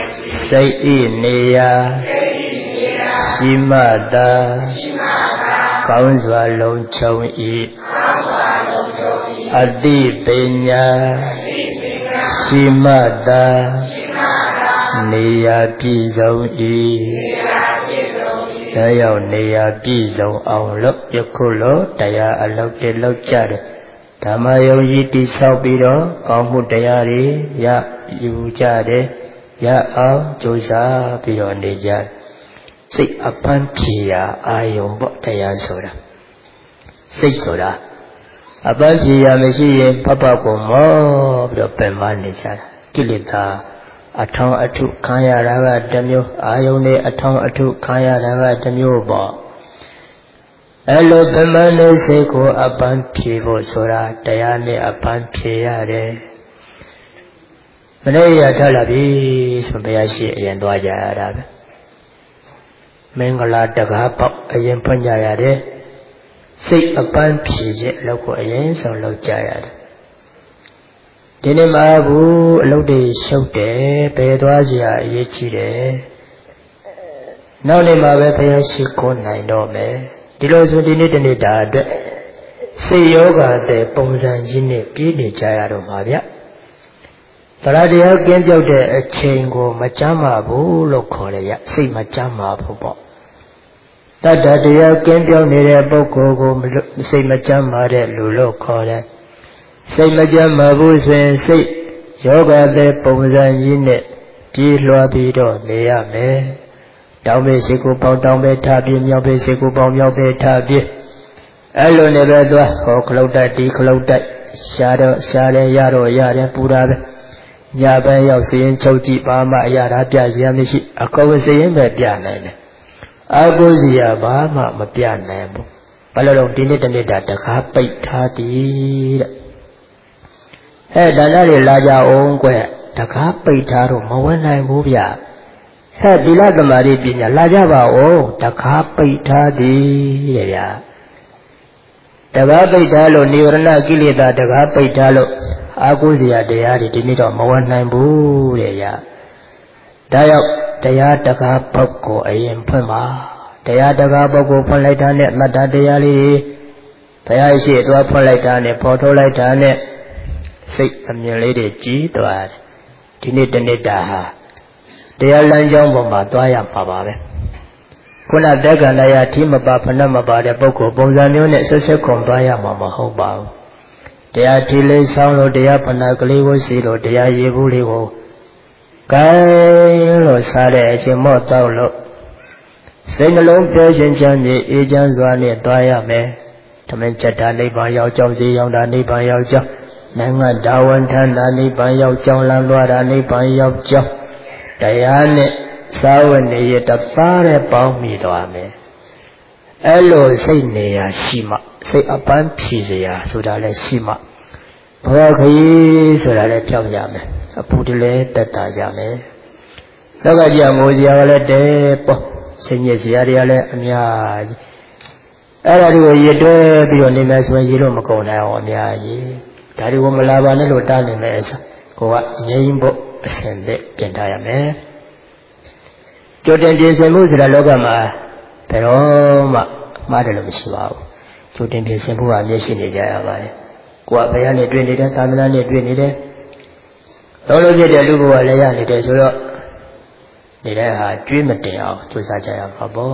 စိတ်ဤနေရာရှိမှသာကောင်းစွာလုံးချုံ၏အတိပညာရှိမှသာနေရာပြည့်စုံ၏ဒါရောက်နေရာပြည့်စုံအောင်လို့ယခုလိုတရားအလုပ်တွေလုပ်ကြတယ်ဓမ္မယုံကြည်တိဆောက်ပြီးတော့ကောင်းမှုတရားတွေရယူကြတယ်ရအောင်ကြိုးစားပြီးတော့နေကြစိတ်အပန်းဖြေရာအာယုံပေါ့တရားဆိုတာစိတ်ဆိုတာအပန်းဖြေရာမရှိရင်ဖတ်ဖတ်ကိုမောပြီးတော့ပင်မနေကြတာကိလေသာအထောင်အထုခံရတာကတစ်မျိုးအာယုန်နဲ့အထောင်အထုခံရတာကတစ်မျိုးပေါ့အဲ့လိုပင်မနေစိတ်ကိုအပန်းဖြေဖို့ဆိုတာတရားနဲ့အပန်းဖြေရတယ်မနေ့ရထလာပြီဆိုဘုရားရှိအရင်သွားကြရတာပဲမင်္ဂလာတကားပေါက်အရင်ဖွင့်ကြရတယ်စိတ်အပန်းဖြေခြင်းအလုပ်ကိုအရင်ဆုံးလုပ်ကြရတယ်ဒီနေ့မှာဘူးအလုပ်တွေရှုပ်တယ်ဘယ်သွားစရာအရေးကြီးတယ်နောက်နေ့မှာပဲဘုရားရှိခိုးနိုင်တော့မယ်ဒီလိုဆိုဒီနေ့တနေ့တာအတွက်စိတ်ယောဂတဲ့ပုံစံကြီးနဲ့ပြေးနေကြရတော့မှာဗျတရားတရားကင်းပြောက်တဲ့အချိန်ကိုမကြမ်းပါဘူးလို့ခေါ်တယ်ဗျစိတ်မကြမ်းပါဘူးပေါ့တတ္တတရားကင်းပြောက်နေတဲ့ပုဂ္ဂိုလ်ကိုစိတ်မကြမ်းပါတဲ့လူလို့ခေါ်တယ်စိတ်မကြမ်းပါဘူးဆိုရင်စိတ်ယောဂတဲ့ပုံစံကြီးနဲ့ပြေးလွှားပြီးတော့နေရမယ်တောင်းပေးစိတ်ကိုပေါင်းတောင်းပေးထားပြီးမြောက်ပေးစိတ်ကိုပေါင်းမြောက်ပေးထားပြီးအဲ့လိုနေပဲသွားဟောခလုတ်တိုက်ဒီခလုတ်တိုက်ရှားတော့ရှားတယ်ရတော့ရတယ်ပူတာပဲညပန်းရောက်စီရင်ချုပ်ကြည့်ပါမှအရာဓာပြရမရှိအကောစီရင်ပဲပြနိုင်တယ်အကုစီရဘာမှမပြနိုင်ဘူးဘာလို့လဲဒီနေ့တနေ့တာတကားပိတ်ထားသည်တဲ့အဲဒါနတွေလာကြအောင်ကွတကားပိတ်ထားတော့မဝင်နိုင်ဘူးဗျဆက်သီလသမာဓိပညာလာကြပါဦးတကားပိတ်ထားသည်တဲ့ဗျတကားပိတ်ထားလို့နိဝရဏကိလေသာတကားပိတ်ထားလို့အာကိုးစရာတရားတွေဒီနေ့တော့မဝင်နိုင်ဘူးတဲ့ဗျဒါရောက်တရားတကားပုဂ္ဂိုလ်အရင်ဖွင့်ပါတရားတကားပုဂ္ဂိုလ်ဖွင့်လိုက်တာနဲ့မတ္တတရားလေးဘုရားရှိသွားဖွင့်လိုက်တာနဲ့ပေါ်ထုတ်လိုက်တာနဲ့စိတ်အမြင်လေးတွေကြီးသွားတယ်ဒီနေ့တနေ့တာဟာတရားလမ်းကြောင်းပေါ်မှာသွားရပါပါပဲခုနတက္ကန္တရာထိမပါဖဏမပါတဲ့ပုဂ္ဂိုလ်ပုံစံမျိုးနဲ့ဆက်ဆက်ခွန်သွားရမှာမဟုတ်ပါဘူးတရားထီလေးဆောင်လို့တရားဖဏကလေးကိုစီလို့တရားရည်ဘူးလေးကိုကိုင်းလို့စားတဲ့အချိန်မော့တောက်လို့စိတ်နှလုံးပြောရှင်ချမ်းမြေအေးချမ်းစွာနဲ့သွားရမယ်ဓမ္မချက်တာနိဗ္ဗာန်ရောက်ကြောင်းစီရောက်တာနိဗ္ဗာန်ရောက်ကြောင်းနိုင်ငံဒါဝန်ထမ်းတာနိဗ္ဗာန်ရောက်ကြောင်းလမ်းသွားတာနိဗ္ဗာန်ရောက်ကြောင်းတရားနဲ့သာဝနေရတသားနဲ့ပေါင်းမိသွားမယ်အဲ့လိုစိတ်နေရရှိမှစိတ်အပန်းဖြေစရာဆိုတာလည်းရှိမှဘောခရီးဆိုတာလည်းပြောင်းကြမယ်အပူတလည်းတက်တာကြမယ်လောကကြီးငိုစရာကလည်းတဲပေါ့စိတ်ညစ်စရာတွေကလည်းအများကြီးအဲ့ဒါတွေကိုရည်တွဲပြီးတော့နေမယ်ဆိုရင်ရည်လို့မကုန်နိုင်အောင်အများကြီးဒါတွေကိုမလာပါနဲ့လို့တားနေမယ်အစားကိုကငြိမ်းဖို့အစင်နဲ့ပြင်ထားရမယ်ကြိုတင်ပြင်ဆင်မှုဆိုတာလောကမှာဘယ်တော့မှမှားတယ်လို့မရှိပါဘူးကြိုတင်ပြင်ဆင်ဖို့ကမျက်ရှိနေကြရပါတယ်ကိုကဘယ်ရနဲ့တွေ့နေတယ်သာသနာနဲ့တွေ့နေတယ်တော်လို့ပြတဲ့လူဘဝလည်းရနေတယ်ဆိုတော့နေတဲ့ဟာကျွေးမတင်အောင်ကြိုးစားကြရမှာပေါ့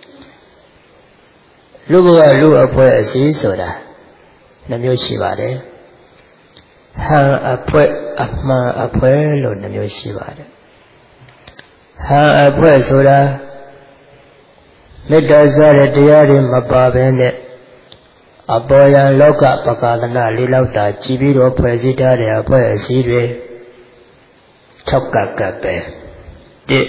လူဘဝလူအဖွဲ့အစည်းဆိုတာနှမျိုးရှိပါတယ်ဟန်အဖွဲ့အမှန်အဖွဲ့လို့နှမျိုးရှိပါတယ်ဟန်အဖွဲ့ဆိုတာမေတ္တာစတဲ့တရားတွေမပါဘဲနဲ့အပေါ်ယံလောကပကာသနာလေးလောက်သာကြည်ပြီးတော့ဖွဲ့စည်းထားတဲ့အဖွဲ့အစည်းတွေ၆ကပ်ကပ်ပဲတစ်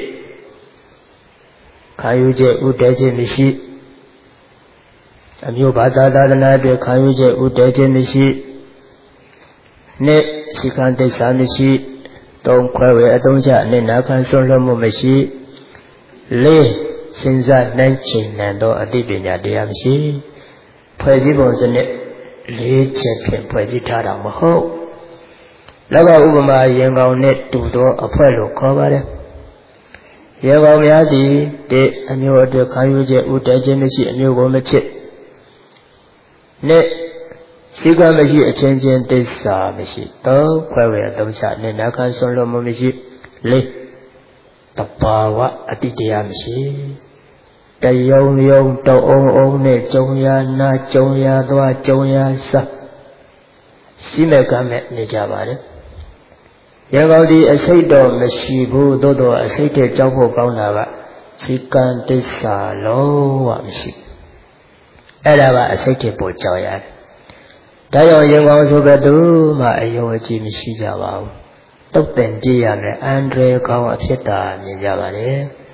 ခံယူချက်ဥတည်ခြင်းမရှိအမျိုးဘာသာသာသနာတွေခံယူချက်ဥတည်ခြင်းမရှိနှစ်စိကံတိစ္ဆာမရှိသုံးခွဲဝေအသုံးချအနစ်နာခံဆွလွတ်မှုမရှိလေးစဉ်းစားနှိုင်းချင်နိုင်သောအသိပညာတရားမရှိဖွဲ့စည်းပုံစနစ်လေးချက်ဖြင့်ဖွဲ့စည်းထားတာမဟုတ်လောကဥပမာရင်ကောင်နဲ့တူသောအဖွဲ့လို့ခေါ်ပါတယ်ရေကောင်များသည်တဲ့အမျိုးအတွက်ခံယူချက်ဥတည်ခြင်းမရှိအမျိုးကိုမဖြစ်နဲ့စိတ်ကမရှိအချင်းချင်းသစ္စာမရှိသုံးခွဲဝေသုံးချနဲ့နာခံဆွလွန်မှုမရှိလေးတဘာဝအတိတရားမရှိတယုံယုံတုံအောင်အောင်နဲ့ကြုံရနာကြုံရသွားကြုံရစရှိမဲ့ကမဲ့နေကြပါလေရေကောင်ဒီအစိတ်တော်မရှိဘူးသို့တော်အစိတ်တဲ့ကြောက်ဖို့ကောင်းတာကစိကံသစ္စာလုံးဝမရှိအဲ့ဒါကအစိတ်တဲ့ပို့ကြောက်ရတယ်ဒါကြောင့်ရေကောင်ဆိုပဲသူမှအယုံအကြည်မရှိကြပါဘူးတုတ်တင်ကြည့်ရမယ်အန္တရာယ်ကောင်းအဖြစ်တာမြင်ကြပါလေ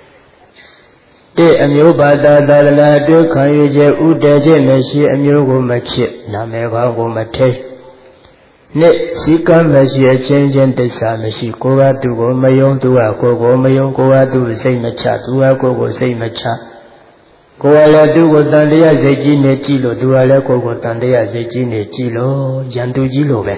တဲ့အမျိုးဘာသာသာသနာအတွက်ခံယူချက်ဥတည်ချက်မရှိအမျိုးကိုမချစ်နာမည်ကောင်းကိုမထိနှစ်စိကံမရှိအချင်းချင်းတစ္ဆာမရှိကိုယ်ကသူ့ကိုမယုံသူကကိုယ်ကိုမယုံကိုယ်ကသူ့စိတ်မချသူကကိုယ်ကိုစိတ်မချကိုယ်ကလည်းသူ့ကိုတန်တရားစိတ်ကြီးနဲ့ကြည့်လို့သူကလည်းကိုယ်ကိုတန်တရားစိတ်ကြီးနဲ့ကြည့်လို့ရန်သူကြီးလိုပဲ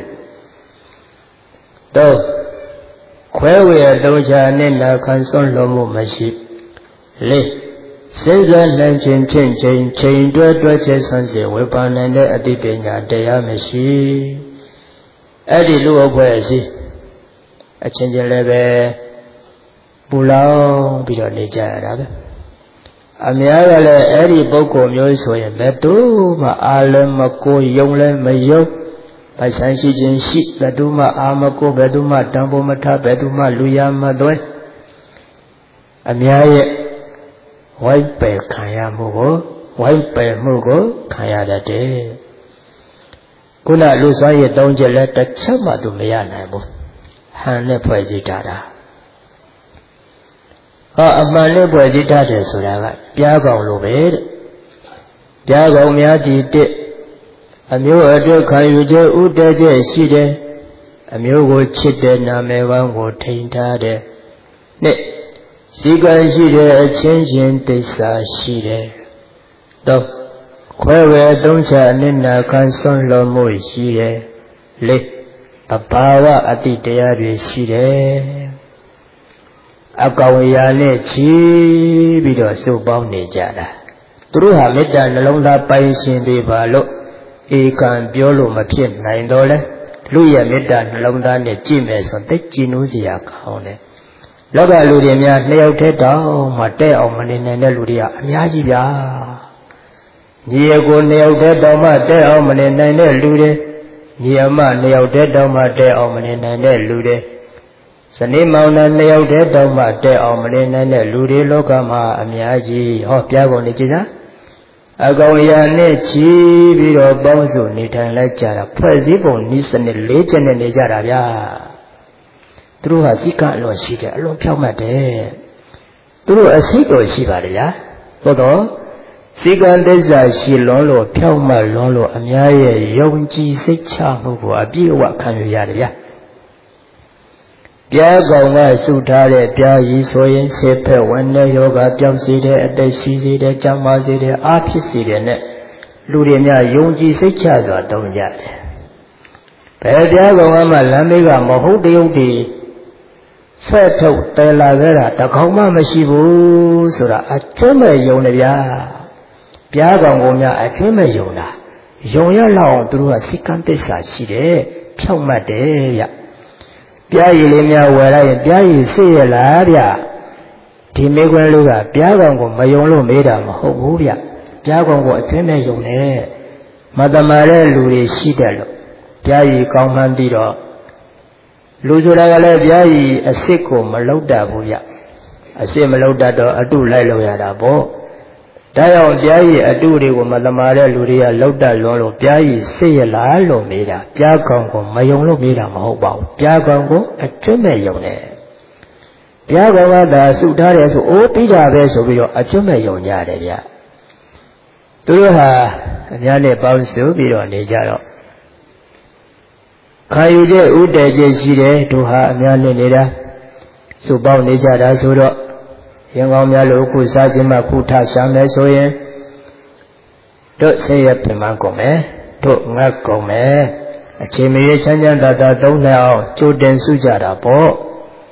တော့ခွဲဝေအသုံးချနဲ့နာခံစွန့်လွန်မှုမရှိလေးစဉ်းစားနိုင်ခြင်းဖြင့်ချိန်ချိန်တွဲတွဲချက်ဆန်းစစ်ဝေဘာနိုင်တဲ့အသိပညာတရားမရှိအဲ့ဒီလူအဖွဲ့အစည်းအချင်းချင်းလည်းပဲပူလောင်ပြီးတော့နေကြရတာပဲအများကလည်းအဲ့ဒီပုဂ္ဂိုလ်မျိုးဆိုရင်ဘယ်သူမှအာလည်းမကိုယုံလည်းမယုံပိုက်ဆိုင်ရှိခြင်းရှိဘယ်သူမှအာမကိုဘယ်သူမှတန်ဖိုးမထားဘယ်သူမှလူရမသွဲအများရဲ့ဝိုက်ပယ်ခံရမှုကိုဝိုက်ပယ်မှုကိုခံရတတ်တယ်ခုနလူစွမ်းရည်သုံးချက်လဲတစ်ချက်မှသူမရနိုင်ဘူးဟန်နဲ့ဖွဲ့စည်းထားတာဟောအမှန်နဲ့ဖွဲ့စည်းထားတယ်ဆိုတာကပြားကောင်လိုပဲတဲ့ပြားကောင်များဒီတဲ့အမျိုးအတွက်ခံယူချက်ဥတည်ချက်ရှိတယ်အမျိုးကိုချစ်တဲ့နာမည်ကောင်းကိုထိန်ထားတယ်နဲ့စိကံရှိတယ်အချင်းချင်းသစ္စာရှိတယ်တော့ခွဲဝေသုံးချအနိနာခံဆွန့်လွန်မှုရှိတယ်လေးတဘာဝအတိတရားတွေရှိတယ်အကောင်အရာနဲ့ချီးပြီးတော့စုပေါင်းနေကြတာသူတို့ဟာမေတ္တာနှလုံးသားပိုင်ရှင်တွေပါလို့ဧကံပြောလို့မဖြစ်နိုင်တော့လဲလူရဲ့မေတ္တာနှလုံးသားနဲ့ကြည့်မယ်ဆိုသိကြည်နူးစရာကောင်းတယ်လောကလူတွေများနှစ်ယောက်တည်းတောင်မှတဲ့အောင်မနေနိုင်တဲ့လူတွေကအများကြီးဗျာညီအကိုနှစ်ယောက်တည်းတောင်မှတဲ့အောင်မနေနိုင်တဲ့လူတွေညီအမနှစ်ယောက်တည်းတောင်မှတဲ့အောင်မနေနိုင်တဲ့လူတွေဇနီးမောင်နှံနှစ်ယောက်တည်းတောင်မှတဲ့အောင်မနေနိုင်တဲ့လူတွေလောကမှာအများကြီးဟောပြားကုန်နေကြစားအကောင်အရာနဲ့ချီးပြီးတော့ပေါင်းစုနေထိုင်လိုက်ကြတာဖွဲ့စည်းပုံနည်းစနစ်လေးချက်နဲ့နေကြတာဗျာသူတို့ဟာစိတ်ကအလွန်ရှိတယ်အလွန်ဖြောင့်မတ်တယ်သူတို့အစိတ်တော်ရှိပါတယ်ဗျာသို့တော့စိတ်ကံသစ္စာရှိလွန်လို့ဖြောင့်မတ်လွန်လို့အများရဲ့ယုံကြည်စိတ်ချမှုကိုအပြည့်အဝခံယူရတယ်ဗျာပြားကောင်ကစုထားတဲ့ပြားရည်ဆိုရင်ဆေးဖက်ဝင်တဲ့ယောဂပြောင်းစေတဲ့အသက်ရှိစေတဲ့ကြံပါစေတဲ့အားဖြစ်စေတဲ့နဲ့လူတွေများယုံကြည်စိတ်ချစွာတုံးကြတယ်ဘယ်ပြားကောင်ကမှလမ်းမေးကမဟုတ်တရုပ်တည်ဆွဲထုတ်တဲလာခဲ့တာတကောင်မှမရှိဘူးဆိုတာအကျွမ်းမဲ့ယုံတယ်ဗျာပြားကောင်ကများအကျွမ်းမဲ့ယုံတာယုံရလောက်အောင်သူတို့ကစိတ်ကံသစ္စာရှိတယ်ဖြောင့်မတ်တယ်ဗျပြားရည်လေးများဝယ်လိုက်ရင်ပြားရည်စိတ်ရလားဗျဒီမိခွန်းလူကပြားကောင်ကိုမယုံလို့မေးတာမဟုတ်ဘူးဗျပြားကောင်ကိုအကျွမ်းမဲ့ယုံတယ်မတမာတဲ့လူတွေရှိတယ်လို့ပြားရည်ကောင်းမှန်းပြီးတော့လူဆိုတာကလည်းပြားရည်အစ်စ်ကိုမလောက်တတ်ဘူးဗျအစ်စ်မလောက်တတ်တော့အတုလိုက်လို့ရတာပေါ့ဒါကြောင့်ပြားရည်အတုတွေကိုမတမာတဲ့လူတွေကလောက်တတ်လွန်းလို့ပြားရည်စိတ်ရလားလို့မေးတာပြားကောင်ကိုမယုံလို့မေးတာမဟုတ်ပါဘူးပြားကောင်ကိုအကျွမ်းမဲ့ယုံတယ်ပြားကောင်ကသာစုထားတယ်ဆိုအိုးပြီးတာပဲဆိုပြီးတော့အကျွမ်းမဲ့ယုံကြတယ်ဗျသူတို့ဟာအများနဲ့ပေါင်းစုပြီးတော့နေကြတော့ခံယူချက်ဥတည်ချက်ရှိတယ်တို့ဟာအများနဲ့နေတာစုပေါင်းနေကြတာဆိုတော့ရင်ကောင်းများလို့ခုစားခြင်းမှခုထရှာမယ်ဆိုရင်တို့ဆေးရပြင်မကုန်မယ်တို့ငတ်ကုန်မယ်အချိန်မရချမ်းချမ်းသာသာသုံးနိုင်အောင်ကြိုတင်စုကြတာပေါ့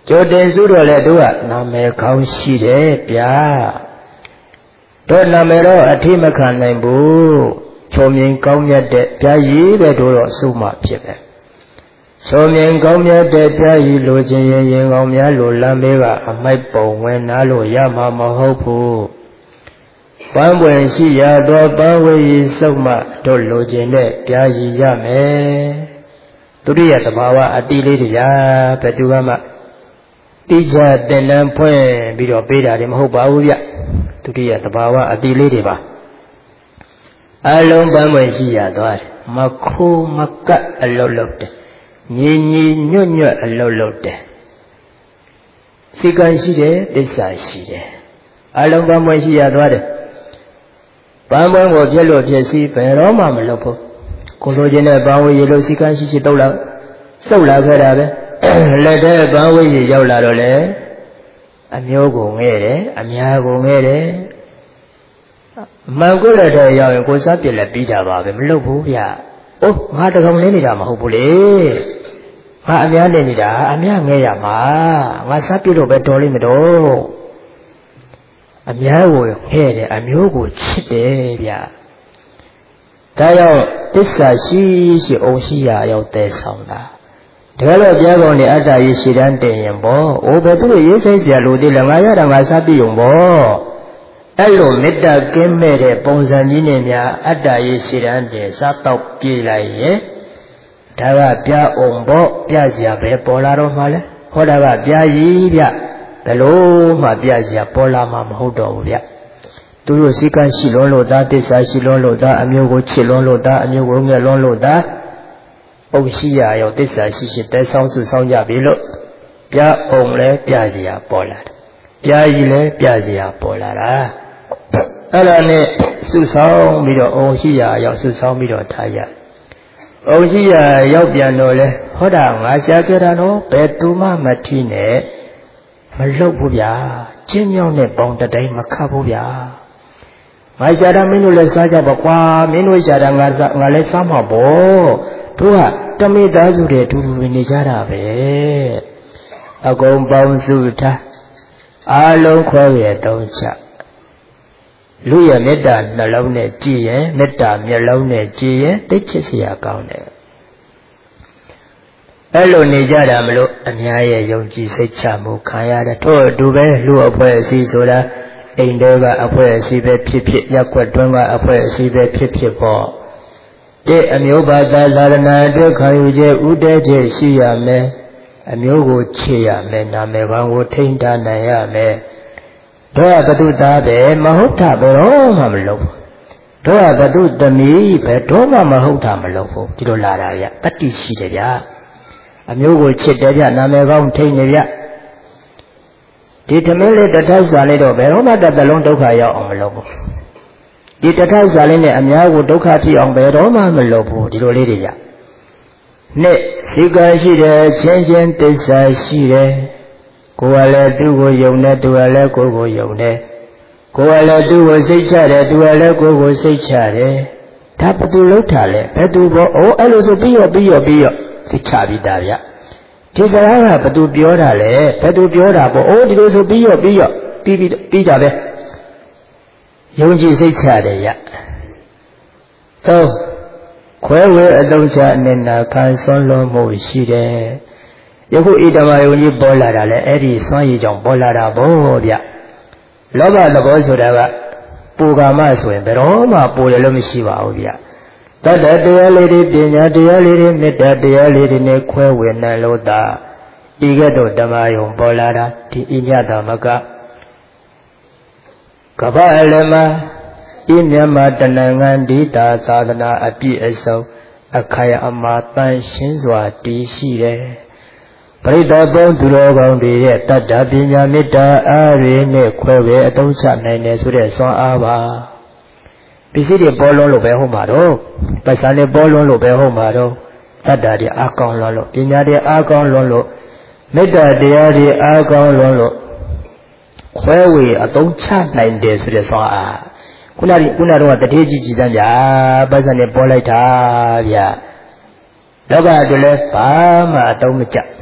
ကြိုတင်စုတော့လေတို့ကနာမည်ကောင်းရှိတယ်ဗျာတို့နာမည်တော့အထိမခံနိုင်ဘူးချုံမြင်ကောင်းမြတ်တဲ့ဗျာကြီးပဲတို့တော့စုမှဖြစ်ပဲချုံမြင်ကောင်းမြတ်တဲ့ဗျာကြီးလိုချင်ရင်ရင်ကောင်းများလိုလမ်းမေးကအမိုက်ပုံဝင်နားလို့ရမှာမဟုတ်ဘူးပန်းပွင့်ရှိရသောပန်းဝေးကြီးစုံမှတို့လိုချင်တဲ့ဗျာကြီးရမယ်သူတို့ရဲ့သဘာဝအတိလေးတရားဘယ်သူကမှတိကျတင်တန်းဖွင့်ပြီးတော့ပေးတာတွေမဟုတ်ပါဘူးဗျသူတို့ရဲ့သဘာဝအတိလေးတွေပါအလုံးပန်းပွင့်ရှိရသွားတယ်မခိုးမကတ်အလုတ်လုတ်တယ်ညီညီညွတ်ညွတ်အလုတ်လုတ်တယ်စိတ်ကံရှိတယ်သစ္စာရှိတယ်အလုံးပန်းပွင့်ရှိရသွားတယ်ပန်းပွင့်ကိုပြက်လို့ဖြစ်စီဘယ်တော့မှမလုပ်ဘူးကိုလိုချင်တဲ့ပန်းဝေးရေလို့စိတ်ကံရှိရှိတုတ်လာစုပ်လာခဲ့တာပဲလက်ထဲပန်းဝေးရေရောက်လာတော့လေအမျိုးကိုငဲ့တယ်အများကိုငဲ့တယ်မှန်ကိုလက်ထဲရောက်ရင်ကိုစားပြက်လက်ပြီးတာပါပဲမလုပ်ဘူးဗျအိုးငါတကောင်လေးနေတာမဟုတ်ဘူးလေငါအများနေနေတာအများငဲ့ရမှာငါစားပြက်လို့ပဲတော်လိမ့်မတော့အများကိုငဲ့တယ်အမျိုးကိုချစ်တယ်ဗျဒါကြောင့်သစ္စာရှိရှိအောင်ရှိရရောက်တဲ့ဆောင်တာဒါတော့ဘုရားကောင်နေအတ္တရေးရှိတန်းတင်ရင်ပေါ့အိုးဘယ်သူရေးဆိုင်เสียလို့ဒီလည်းငါရတာငါစားပြုံပေါ့အဲ့လိုမေတ္တာကင်းမဲ့တဲ့ပုံစံကြီးနဲ့များအတ္တရေးရှိတန်းတင်စားတော့ပြေးလိုက်ရဲ့ဒါကပြအောင်ပေါ့ပြเสียပဲပေါ်လာတော့မှလဲဟောတာကပြကြီးဗျဘယ်လို့မှပြเสียပေါ်လာမှမဟုတ်တော့ဘူးဗျသူတို့စိတ်ကရှိလွန်းလို့သားတစ္ဆာရှိလွန်းလို့သားအမျိုးကိုချစ်လွန်းလို့သားအမျိုးကိုငဲ့လွန်းလို့သားအုပ်ရှိရရောတစ္ဆာရှိရှိတဲဆောင်စုဆောင်ကြပြီလို့ပြအောင်လဲပြเสียပေါ်လာတယ်ပြကြီးလဲပြเสียပေါ်လာတာအဲ့ဒါနဲ့စုဆောင်ပြီးတော့အုံရှိရရောက်စုဆောင်ပြီးတော့ထားရအုံရှိရရောက်ပြန်တော့လဲဟောတာငါရှာကြတာနော်ဘယ်သူမှမထီးနဲ့မလှုပ်ဘူးဗျာကျင်းမြောင်းတဲ့ပေါင်တတိုင်းမခတ်ဘူးဗျာငါရှာတာမင်းတို့လည်းစားကြပါကွာမင်းတို့ရှာတာငါငါလည်းစားမှာပေါ့တို့ကတမိသားစုတွေအတူတူနေကြတာပဲအကုန်ပေါင်းစုထားအားလုံးခွဲရသုံးချက်လူရဲ့မေတ္တာနှလုံးနဲ့ကြည်ရင်မေတ္တာမျက်လုံးနဲ့ကြည်ရင်သိချစ်စရာကောင်းတယ်အဲ့လိုနေကြတာမလို့အများရဲ့ယုံကြည်စိတ်ချမှုခံရတယ်ထို့အတူပဲလူအဖွဲ့အစည်းဆိုတာအိမ်တော်ကအဖွဲ့အစည်းပဲဖြစ်ဖြစ်ရက်ွက်တွင်းကအဖွဲ့အစည်းပဲဖြစ်ဖြစ်ပေါ့တဲ့အမျိုးဘာသာသာသနာအတွက်ခံယူခြင်းဥတည်ခြင်းရှိရမယ်အမျိုးကိုချေရမယ်နာမည်ကောင်းကိုထိန်းထားနိုင်ရမယ်တို့ကဘသူသားပဲမဟုတ်တာဘယ်တော့မှမလုပ်ဘူးတို့ကဘသူသမီးပဲတော့မှမဟုတ်တာမလုပ်ဘူးဒီလိုလာတာဗျတတိရှိတယ်ဗျအမျိုးကိုချစ်တယ်ဗျနာမည်ကောင်းထိန်းနေဗျဒီသမင်းလေးတထပ်စာလေးတော့ဘယ်တော့မှတစ်သလုံးဒုက္ခရောက်အောင်မလုပ်ဘူးဒီတထပ်စာလေးနဲ့အများကိုဒုက္ခဖြစ်အောင်ဘယ်တော့မှမလုပ်ဘူးဒီလိုလေးတွေဗျနှစ်စိတ်ကရှိတယ်ချင်းချင်းသစ္စာရှိတယ်ကိုယ်ကလည်းသူ့ကိုယုံတယ်သူကလည်းကိုယ်ကိုယုံတယ်ကိုယ်ကလည်းသူ့ကိုစိတ်ချတယ်သူကလည်းကိုယ်ကိုစိတ်ချတယ်ဒါဘယ်သူလုပ်တာလဲဘယ်သူဘောအိုးအဲ့လိုဆိုပြီးရောပြီးရောပြီးရောစိတ်ချပြီးသားဗျဒီစကားကဘယ်သူပြောတာလဲဘယ်သူပြောတာပေါ့အိုးဒီလိုဆိုပြီးရောပြီးရောပြီးပြီးပြီးတာပဲယုံကြည်စိတ်ချတယ်ဗျသုံးခွဲဝဲအတုံးချနဲ့နာခံဆွန်းလွန်မှုရှိတယ်ယခုဣတမယုံကြီးပေါ်လာတာလဲအဲ့ဒီစွမ်းရည်ကြောင့်ပေါ်လာတာပေါ့ဗျလောဘသဘောဆိုတာကပူကာမဆိုရင်ဘယ်တော့မှပူရလို့မရှိပါဘူးဗျတတ္တတရားလေးတွေပညာတရားလေးတွေမေတ္တာတရားလေးတွေနဲ့ခွဲဝေနိုင်လို့သာဤကဲ့သို့ဓမ္မယုံပေါ်လာတာဒီဣညတမကကပ္ပအလမဤမြန်မာတဏ္ဍန်ဒီတာသာသနာအပြည့်အစုံအခါယအမှာတန်ရှင်းစွာတည်ရှိတယ်ပရိသတ်ပေါင်းသူတော်ကောင်းတွေရဲ့တတ္တပညာမေတ္တာအားတွေနဲ့ခွဲဝေအသုံးချနိုင်တယ်ဆိုတဲ့စွမ်းအားပါပစ္စည်းတွေပေါ်လွန်းလို့ပဲဟုတ်မှာတော့ပတ်စံတွေပေါ်လွန်းလို့ပဲဟုတ်မှာတော့တတ္တတွေအားကောင်းလွန်းလို့ပညာတွေအားကောင်းလွန်းလို့မေတ္တာတရားတွေအားကောင်းလွန်းလို့ခွဲဝေအသုံးချနိုင်တယ်ဆိုတဲ့စွမ်းအားခုနကခုနတော့တတိကြီးကြည်တမ်းဗျာပတ်စံတွေပေါ်လိုက်တာဗျာလောကအတွက်လည်းဘာမှအသုံးမကျပ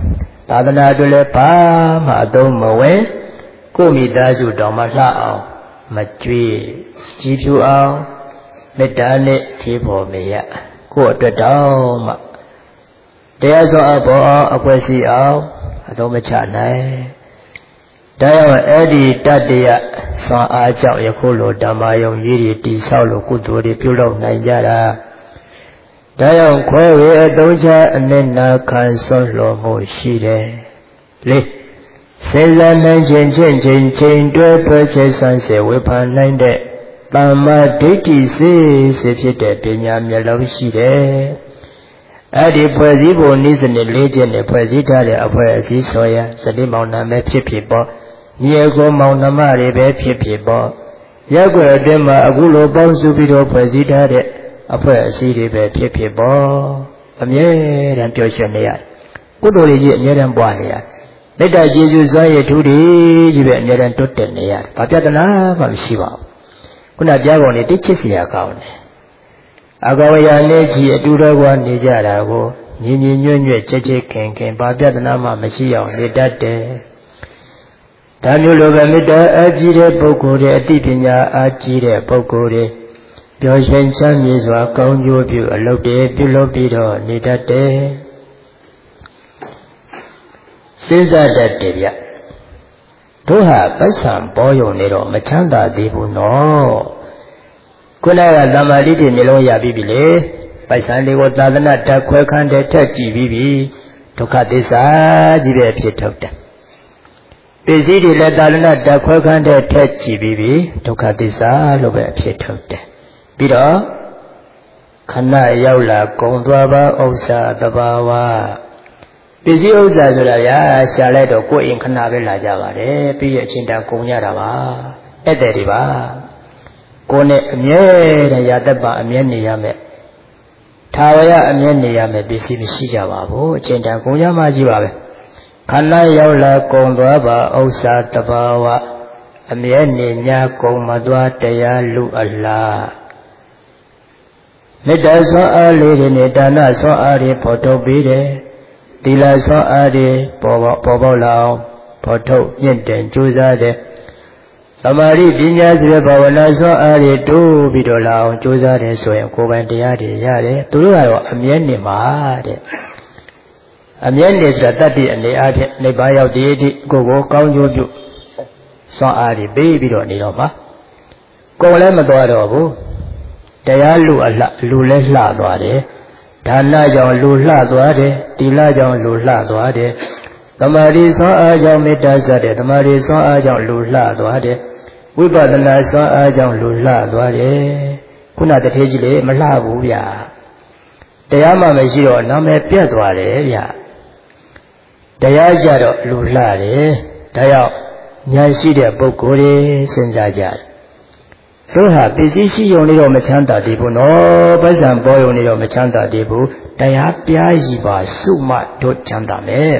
သာသနာ့အတွက်လည်းဘာမှအသုံးမဝင်ကိုမိသားစုတော်မှလှအောင်မကြွေးကြီးဖြူအောင်မေတ္တာနဲ့ဖြေဖို့မရကိုယ့်အတွက်တော့မှတရားစွာအပေါ်အောင်အကွယ်စီအောင်အသုံးမချနိုင်ဒါကြောင့်အဲ့ဒီတတ္တယစွမ်းအားကြောင့်ယခုလိုဓမ္မယုံကြီးတွေတိဆောက်လို့ကုသိုလ်တွေပြုလုပ်နိုင်ကြတာဒါကြောင့်ခွဲဝေအသုံးချအနစ်နာခံဆွလွန်မှုရှိတယ်လေစေစံနိုင်ခြင်းချင်းချင်းချင်းတွဲတွဲချက်ဆန်းစေဝေဖန်နိုင်တဲ့တမ္မာဒိဋ္ဌိစေစေဖြစ်တဲ့ပညာမျက်လုံးရှိတယ်အဲ့ဒီဖွဲ့စည်းပုံနည်းစနစ်လေးချက်နဲ့ဖွဲ့စည်းထားတဲ့အဖွဲ့အစည်းဆိုရစတိမောင်နှမဖြစ်ဖြစ်ပေါ့ညီအကိုမောင်နှမတွေပဲဖြစ်ဖြစ်ပေါ့ရက်ွယ်အတွင်းမှာအခုလိုပေါင်းစုပြီးတော့ဖွဲ့စည်းထားတဲ့အဖွဲ့အစည်းတွေပဲဖြစ်ဖြစ်ပေါ့အမြဲတမ်းပြောရွှင်နေရတယ်ကုသိုလ်တွေကြီးအမြဲတမ်းပွားနေရတယ်မေတ္တာကျေးဇူးစွမ်းရည်ထူးတွေကြီးပဲအမြဲတမ်းတိုးတက်နေရတယ်ဘာပြဿနာမှမရှိပါဘူးခုနကြားကုန်နေတိတ်ချစ်စရာကောင်းတယ်အကောင်ရနဲ့ကြီးအတူတော်ကနေကြတာကိုညီညီညွတ်ညွတ်ချစ်ချစ်ခင်ခင်ဘာပြဿနာမှမရှိအောင်နေတတ်တယ်ဒါမျိုးလိုပဲမေတ္တာအကြီးတဲ့ပုဂ္ဂိုလ်တွေအသိပညာအကြီးတဲ့ပုဂ္ဂိုလ်တွေပျော်ရွှင်ချမ်းမြေစွာကောင်းကျိုးပြုအလုပ်တွေပြုလုပ်ပြီးတော့နေတတ်တယ်စဉ်းစားတတ်တယ်ဗျတို့ဟာပတ်စံပေါ်ယုံနေတော့မချမ်းသာသေးဘူးနော်ခုနကသမ္မာတိတိမျိုးလုံးရပြီးပြီလေပတ်စံလေးကိုသာသနာတက်ခွဲခန်းတဲ့ထက်ကြည့်ပြီးပြီဒုက္ခသစ္စာကြီးပဲဖြစ်ထုတ်တယ်ပစ္စည်းတွေလည်းသာသနာတက်ခွဲခန်းတဲ့ထက်ကြည့်ပြီးပြီဒုက္ခသစ္စာလို့ပဲဖြစ်ထုတ်တယ်ပြီးတော့ခဏရောက်လာကုံသွားပါဥစ္စာတဘာဝပစ္စည်းဥစ္စာဆိုတာရာရှာလိုက်တော့ကိုယ်အိမ်ခဏပဲလာကြပါတယ်ပြီးရအချင်းတန်ကုန်ကြတာပါဧည့်သည်တွေပါကိုယ်နဲ့အမြဲတမ်းရတတ်ပါအမြဲနေရမယ်ထာဝရအမြဲနေရမယ်ပစ္စည်းမရှိကြပါဘူးအချင်းတန်ကုန်ကြမှကြီးပါပဲခဏရောက်လာကုန်သွားပါဥစ္စာတဘာဝအမြဲနေညာကုန်မသွားတရားလူအလားမေတ္တာဆွမ်းအားလေးတွေနဲ့ဒါနဆွမ်းအားတွေဖော်ထုတ်ပေးတယ်သီလဆွမ်းအားတွေပေါ်ပေါက်ပေါ်ပေါက်လာအောင်ဖော်ထုတ်မြင့်တင်ကြိုးစားတယ်သမာဓိပညာဆိုတဲ့ဘာဝနာဆွမ်းအားတွေတိုးပြီးတော့လာအောင်ကြိုးစားတယ်ဆိုရင်ကိုယ်ပိုင်တရားတွေရတယ်သူတို့ကတော့အမြဲနေမှာတဲ့အမြဲနေဆိုတာတတ္တိအနေအားဖြင့်နိဗ္ဗာန်ရောက်တည်းအထိကိုယ်ကိုကောင်းကျိုးပြုဆွမ်းအားတွေပေးပြီးတော့နေတော့မှာကိုယ်လည်းမသွားတော့ဘူးတရားလူအလှလူလဲလှသွားတယ်ဒါနကြောင့်လူလှသွားတယ်သီလကြောင့်လူလှသွားတယ်သမာဓိဆွမ်းအားကြောင့်မေတ္တာစတဲ့သမာဓိဆွမ်းအားကြောင့်လူလှသွားတယ်ဝိပဿနာဆွမ်းအားကြောင့်လူလှသွားတယ်ခုနတထေးကြီးလေမလှဘူးဗျာတရားမှမရှိတော့နာမည်ပြတ်သွားတယ်ဗျာတရားကြတော့လူလှတယ်ဒါကြောင့်ဉာဏ်ရှိတဲ့ပုဂ္ဂိုလ်တွေစဉ်းစားကြတယ်တို့ဟာပစ္စည်းရှိုံလေးတော့မချမ်းသာသေးဘူးနော်ပတ်စံပေါ်ယုံလေးတော့မချမ်းသာသေးဘူးတရားပြားရည်ပါစုမှတို့ချမ်းသာမယ်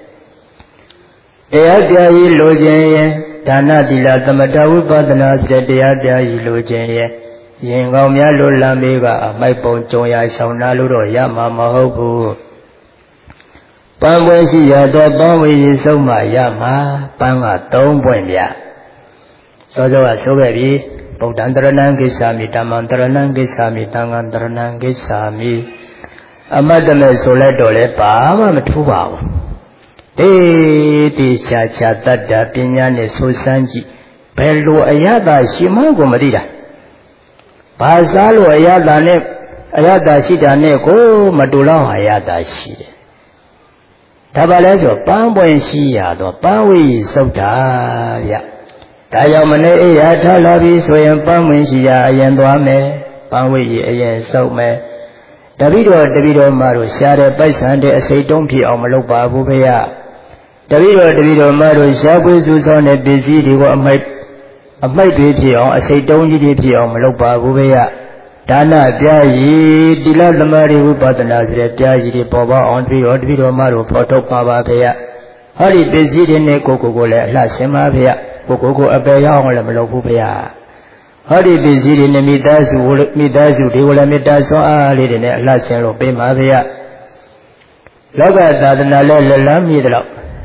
တရားပြားရည်လိုခြင်းရဲ့ဒါနသီလသမထဝိပဿနာဆိုတဲ့တရားပြားရည်လိုခြင်းရဲ့ရင်ကောင်းများလိုလမ်းမေးကအမိုက်ပုံကြုံရရှောင်နာလို့တော့ရမှာမဟုတ်ဘူးပန်းပွဲရှိရတော့ပန်းဝေရည်စုံမှရမှာပန်းကသုံးပွင့်ပြစောစောကဆိုခဲ့ပြီဗုဒ္ဓံတရဏံကိစ္ဆာမိဓမ္မံတရဏံကိစ္ဆာမိသံဃံတရဏံကိစ္ဆာမိအမတ်တမဲ့ဆိုလိုက်တော့လေဘာမှမထူးပါဘူးတေးတေးချာချာတတ္တပညာနဲ့ဆိုစမ်းကြည့်ဘယ်လိုအရသာရှိမှန်းကိုမသိတာဘာစားလို့အရသာနဲ့အရသာရှိတာနဲ့ကိုမတူတော့အရသာရှိတယ်ဒါပါလဲဆိုပန်းပွင့်ရှိရတော့ပန်းဝေးစုတ်တာဗျဒါကြောင့်မနေ့အိယာထားလာပြီဆိုရင်ပန်းဝင်ရှိရာအရင်သွားမယ်ပန်းဝိကြီးအရင်စုပ်မယ်တပိတော်တပိတော်မတို့ရှားတဲ့ပိုက်ဆံတဲ့အစိတ်တုံးဖြစ်အောင်မလုပ်ပါဘူးဖေရတပိတော်တပိတော်မတို့ရှားပွေးစုဆောင်တဲ့ပစ္စည်းတွေကိုအမိုက်အမိုက်တွေဖြစ်အောင်အစိတ်တုံးကြီးတွေဖြစ်အောင်မလုပ်ပါဘူးဖေရဒါနပြားရည်တိလသမารိဝိပဿနာဆိုတဲ့ပြားရည်တွေပေါ်ပေါက်အောင်တပိတော်တပိတော်မတို့ဖော်ထုတ်ပါပါဖေရဟောဒီပစ္စည်းတွေနဲ့ကိုကိုကိုလည်းအလှဆင်ပါဖေရကိုကိုကိုအပယ်ရအောင်လည်းမလုပ်ဘူးဗျာဟောဒီပစ္စည်းတွေနဲ့မိသားစုမိသားစုတွေကိုလည်းမေတ္တာဆွမ်းအားလေးတွေနဲ့အလှဆင်လို့ပေးပါဗျာလောကသာသနာလည်းလက်လန်းမြည်တယ်လို့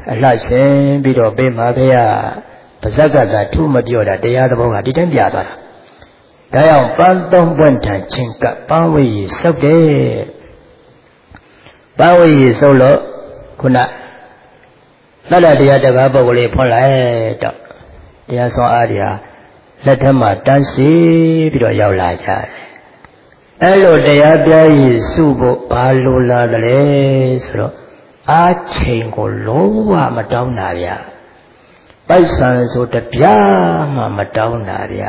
အလှရှင်ပြီးတော့ပေးမှာဖေရပါဇက်ကသာထုမပြောတာတရားသဘောကဒီတိုင်းပြသွားတာဒါကြောင့်ပန်းသုံးပွင့်ထန်ချင်းကပန်းဝေးရစောက်တယ်ပန်းဝေးရစောက်လို့ခုနသတ္တတရားတကားပုဂ္ဂိုလ်လေးဖွင့်လိုက်တော့တရားဆောင်အားတွေဟာလက်ထက်မှာတန်းစီပြီးတော့ရောက်လာကြတယ်အဲ့လိုတရားပြရည်စုဖို့ဘာလိုလာတယ်လဲဆိုတော့အားချိန်ကိုလုံးဝမတောင်းတာဗျာပိုက်ဆံဆိုတပြားမှမတောင်းတာဗျာ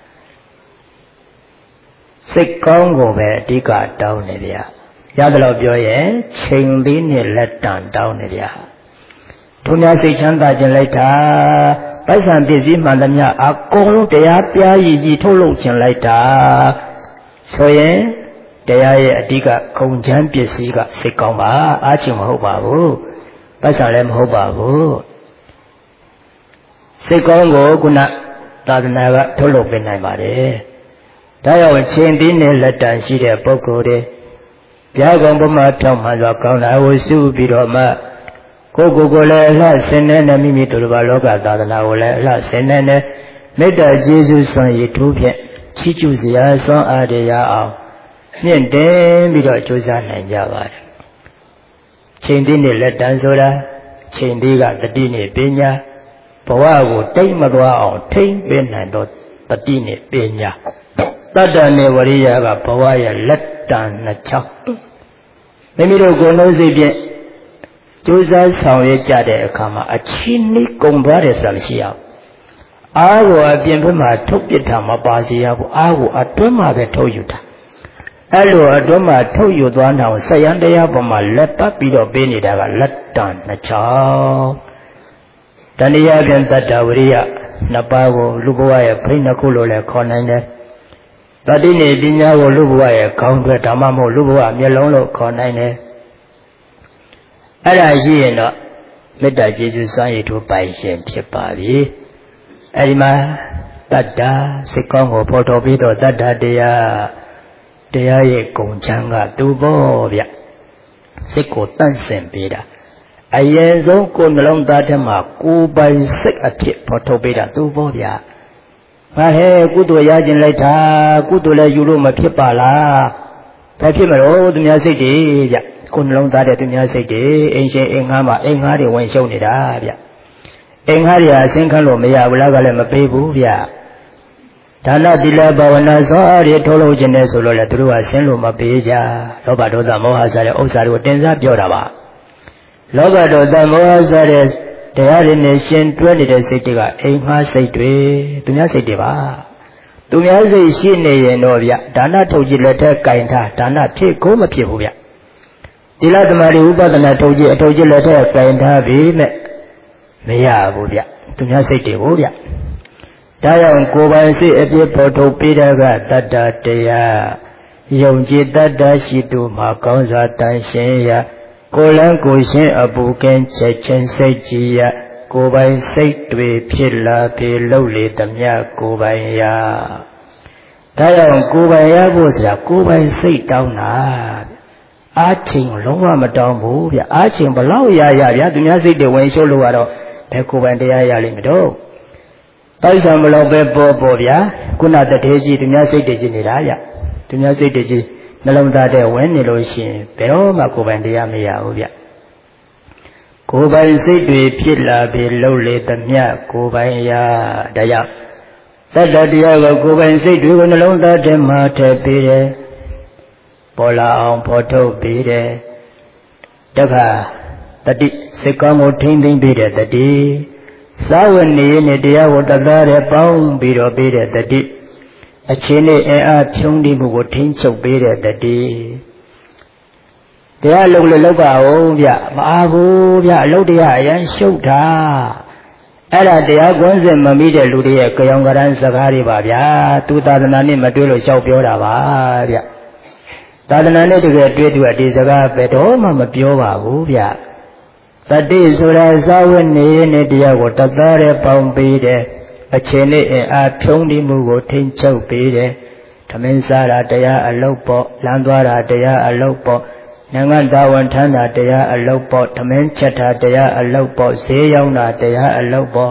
စိတ်ကောင်းကိုပဲအဓိကတောင်းနေဗျာရတယ်လို့ပြောရင်ချိန်လေးနဲ့လက်တန်တောင်းနေဗျာသူများစိတ်ချမ်းသာခြင်းလိုက်တာပိုက်ဆံပစ္စည်းမှန်သမျှအကုန်လုံးတရားပြားရည်ကြီးထုတ်လုပ်ခြင်းလိုက်တာဆိုရင်တရားရဲ့အဓိကခုံချမ်းပစ္စည်းကစိတ်ကောင်းပါအားချင်းမဟုတ်ပါဘူးပိုက်ဆံလည်းမဟုတ်ပါဘူးစိတ်ကောင်းကိုခုနသာသနာကထုတ်လုပ်ပေးနိုင်ပါတယ်ဒါကြောင့်ချိန်ပြီးနဲ့လက်တန်ရှိတဲ့ပုဂ္ဂိုလ်တွေဘုရားကုံပမာထောက်မှန်စွာကောင်းတာကိုစုပြီးတော့မှကိုယ်ကိုယ်ကိုလည်းအလှဆင်းနေနဲ့မိမိတို့ဘာလောကသာသနာကိုလည်းအလှဆင်းနေနဲ့မေတ္တာကျေးဇူးဆွမ်းရည်ထိုးဖြင့်ချီးကျူးစရာဆွမ်းအားတရားအောင်မြင့်တင်ပြီးတော့ကြိုးစားနိုင်ကြပါတယ်ချိန်ပြီးနဲ့လက်တန်ဆိုတာချိန်ပြီးကတတိနဲ့ပညာဘဝကိုတိတ်မသွားအောင်ထိမ့်ပေးနိုင်သောတတိနဲ့ပညာတတ္တနဲ့ဝရိယကဘဝရဲ့လက်တန်နှစ်ချောင်းမိမိတို့ကိုယ်လုံးစိတ်ဖြင့်ကြိုးစားဆောင်ရွက်ကြတဲ့အခါမှာအချင်းနှိကုန်သွားတယ်ဆိုတာမရှိအောင်အားကိုအပြင်ဘက်မှာထုတ်ပစ်တာမပါစေရဘူးအားကိုအတွင်းမှာပဲထုတ်ယူတာအဲ့လိုအတွင်းမှာထုတ်ယူသွားတာကိုဆက်ရန်တရားပေါ်မှာလက်ပတ်ပြီးတော့ပေးနေတာကလက်တန်နှစ်ချောင်းတဏှာပြန်တတ္တဝရိယနှစ်ပါးကိုလူဘဝရဲ့ဖိနှစ်ခုလို့လည်းခေါ်နိုင်တယ်တတိနေပညာကိုလူဘဝရဲ့ခေါင်းထွက်ဓမ္မမို့လူဘဝမျက်လုံးလို့ခေါ်နိုင်တယ်အဲ့ဒါရှိရင်တော့မေတ္တာကျေးဇူးစွမ်းရည်ထိုးပိုင်ရှင်ဖြစ်ပါပြီအဲ့ဒီမှာတတ္တာစိတ်ကောင်းကိုဖော်ထုတ်ပြီးတော့တတ္တာတရားတရားရဲ့ဂုဏ်ချမ်းကသူပေါ့ဗျစိတ်ကိုတန့်စင်ပေးတာအရင်ဆုံးကိုယ်နှလုံးသားထဲမှာကိုယ်ပိုင်စိတ်အဖြစ်ဖော်ထုတ်ပေးတာသူပေါ့ဗျငါဟဲ့ကုသိုလ်ရခြင်းလိုက်တာကုသိုလ်လည်းယူလို့မဖြစ်ပါလားဘာဖြစ်မလို့သူများစိတ်တွေဗျကိုယ်နှလုံးသားတဲ့သူများစိတ်တွေအင်းရှင်အင်းငါးမှာအင်းငါးတွေဝင်ရှုံနေတာဗျအင်းငါးတွေအစင်းခန်းလို့မရဘူးလားကလည်းမပေးဘူးဗျဒါနသီလဘာဝနာစောအားတွေထုတ်လို့ခြင်းနဲ့ဆိုလို့လေသူတို့ကဆင်းလို့မပေးကြလောဘဒေါသမောဟစတဲ့ဥစ္စာတွေကိုတင်စားပြောတာပါလောဘဒေါသမောဟစတဲ့တရားတွေနဲ့ရှင်တွဲနေတဲ့စိတ်တွေကအိမ်ငှားစိတ်တွေသူများစိတ်တွေပါသူများစိတ်ရှိနေရင်တော့ဗျဒါနထုတ်ကြည့်လက်ထက်ကင်ထားဒါနဖြစ်ကိုမဖြစ်ဘူးဗျသီလသမာဓိဥပဒနာထုတ်ကြည့်အထုတ်ကြည့်လက်ထက်ကင်ထားပြီမဲ့မရဘူးဗျသူများစိတ်တွေကိုဗျဒါကြောင့်ကိုယ်ပိုင်စိတ်အပြည့်ပေါ်ထုတ်ပေးတဲ့ကတတ္တတရားယုံကြည်တတ္တရှိသူမှာကောင်းစွာတန်ရှင်းရာကိုယ်လန်းကိုယ်ရှင်းအပူကင်းချက်ချင်းစိတ်ကြည်ရကိုယ်ပိုင်စိတ်တွေဖြစ်လာပြီလှုပ်လေသမျှကိုယ်ပိုင်ရာဒါကြောင့်ကိုယ်ပိုင်ရဖို့ဆိုတာကိုယ်ပိုင်စိတ်တောင်းတာအားချိန်လုံးဝမတောင်းဘူးဗျအားချိန်ဘလောက်ရရဗျသူများစိတ်တွေဝင်ရှုပ်လို့ကတော့ဘယ်ကိုယ်ပိုင်တရားရလိမ့်မတော့ပိုက်ဆံဘလောက်ပဲပေါ်ပေါ်ဗျာခုနတထေးကြီးသူများစိတ်တွေကြီးနေတာဗျသူများစိတ်တွေကြီးနှလုံးသားထဲဝင်နေလို့ရှိရင်ဘယ်တော့မှကိုယ်ပိုင်တရားမရဘူးဗျကိုယ်ပိုင်စိတ်တွေဖြစ်လာပြီလှုပ်လေသမျှကိုယ်ပိုင်ရာဒါကြောင့်သတ္တတရားကိုကိုယ်ပိုင်စိတ်တွေကိုနှလုံးသားထဲမှာထည့်ပေးတယ်ပေါ်လာအောင်ဖော်ထုတ်ပေးတယ်တခါတတိစိတ်ကောင်းကိုထိမ့်သိမ့်ပေးတဲ့တတိသာဝနေနဲ့တရားကိုတသားတည်းပေါင်းပြီးတော့ပေးတဲ့တတိအချင်းနဲ့အင်အားဖြုံးတိမှုကိုထိန်းချုပ်ပေးတဲ့တတိတရားလုံးလည်းလောက်ပါအောင်ဗျမအားဘူးဗျအလုတ်တရားအရင်ရှုပ်တာအဲ့ဒါတရားကွန်းစင်မမိတဲ့လူတွေရဲ့ကြောင်ကရန်စကားတွေပါဗျာသူသာသနာနဲ့မတွေ့လို့ရှောက်ပြောတာပါဗျသာသနာနဲ့တကယ်တွေ့သူကဒီစကားဘယ်တော့မှမပြောပါဘူးဗျတတိဆိုတာသာဝနေနဲ့တရားကိုတသားတည်းပေါင်းပေးတယ်အချင်းနဲ့အင်အားဖြုံးတိမှုကိုထိန်းချုပ်ပေးတယ်ထမင်းစားတာတရားအလုပ်ပေါ့လမ်းသွားတာတရားအလုပ်ပေါ့နိုင်ငံတော်ဝန်ထမ်းတာတရားအလုပ်ပေါ့ဓမင်းချက်တာတရားအလုပ်ပေါ့ဈေးရောက်တာတရားအလုပ်ပေါ့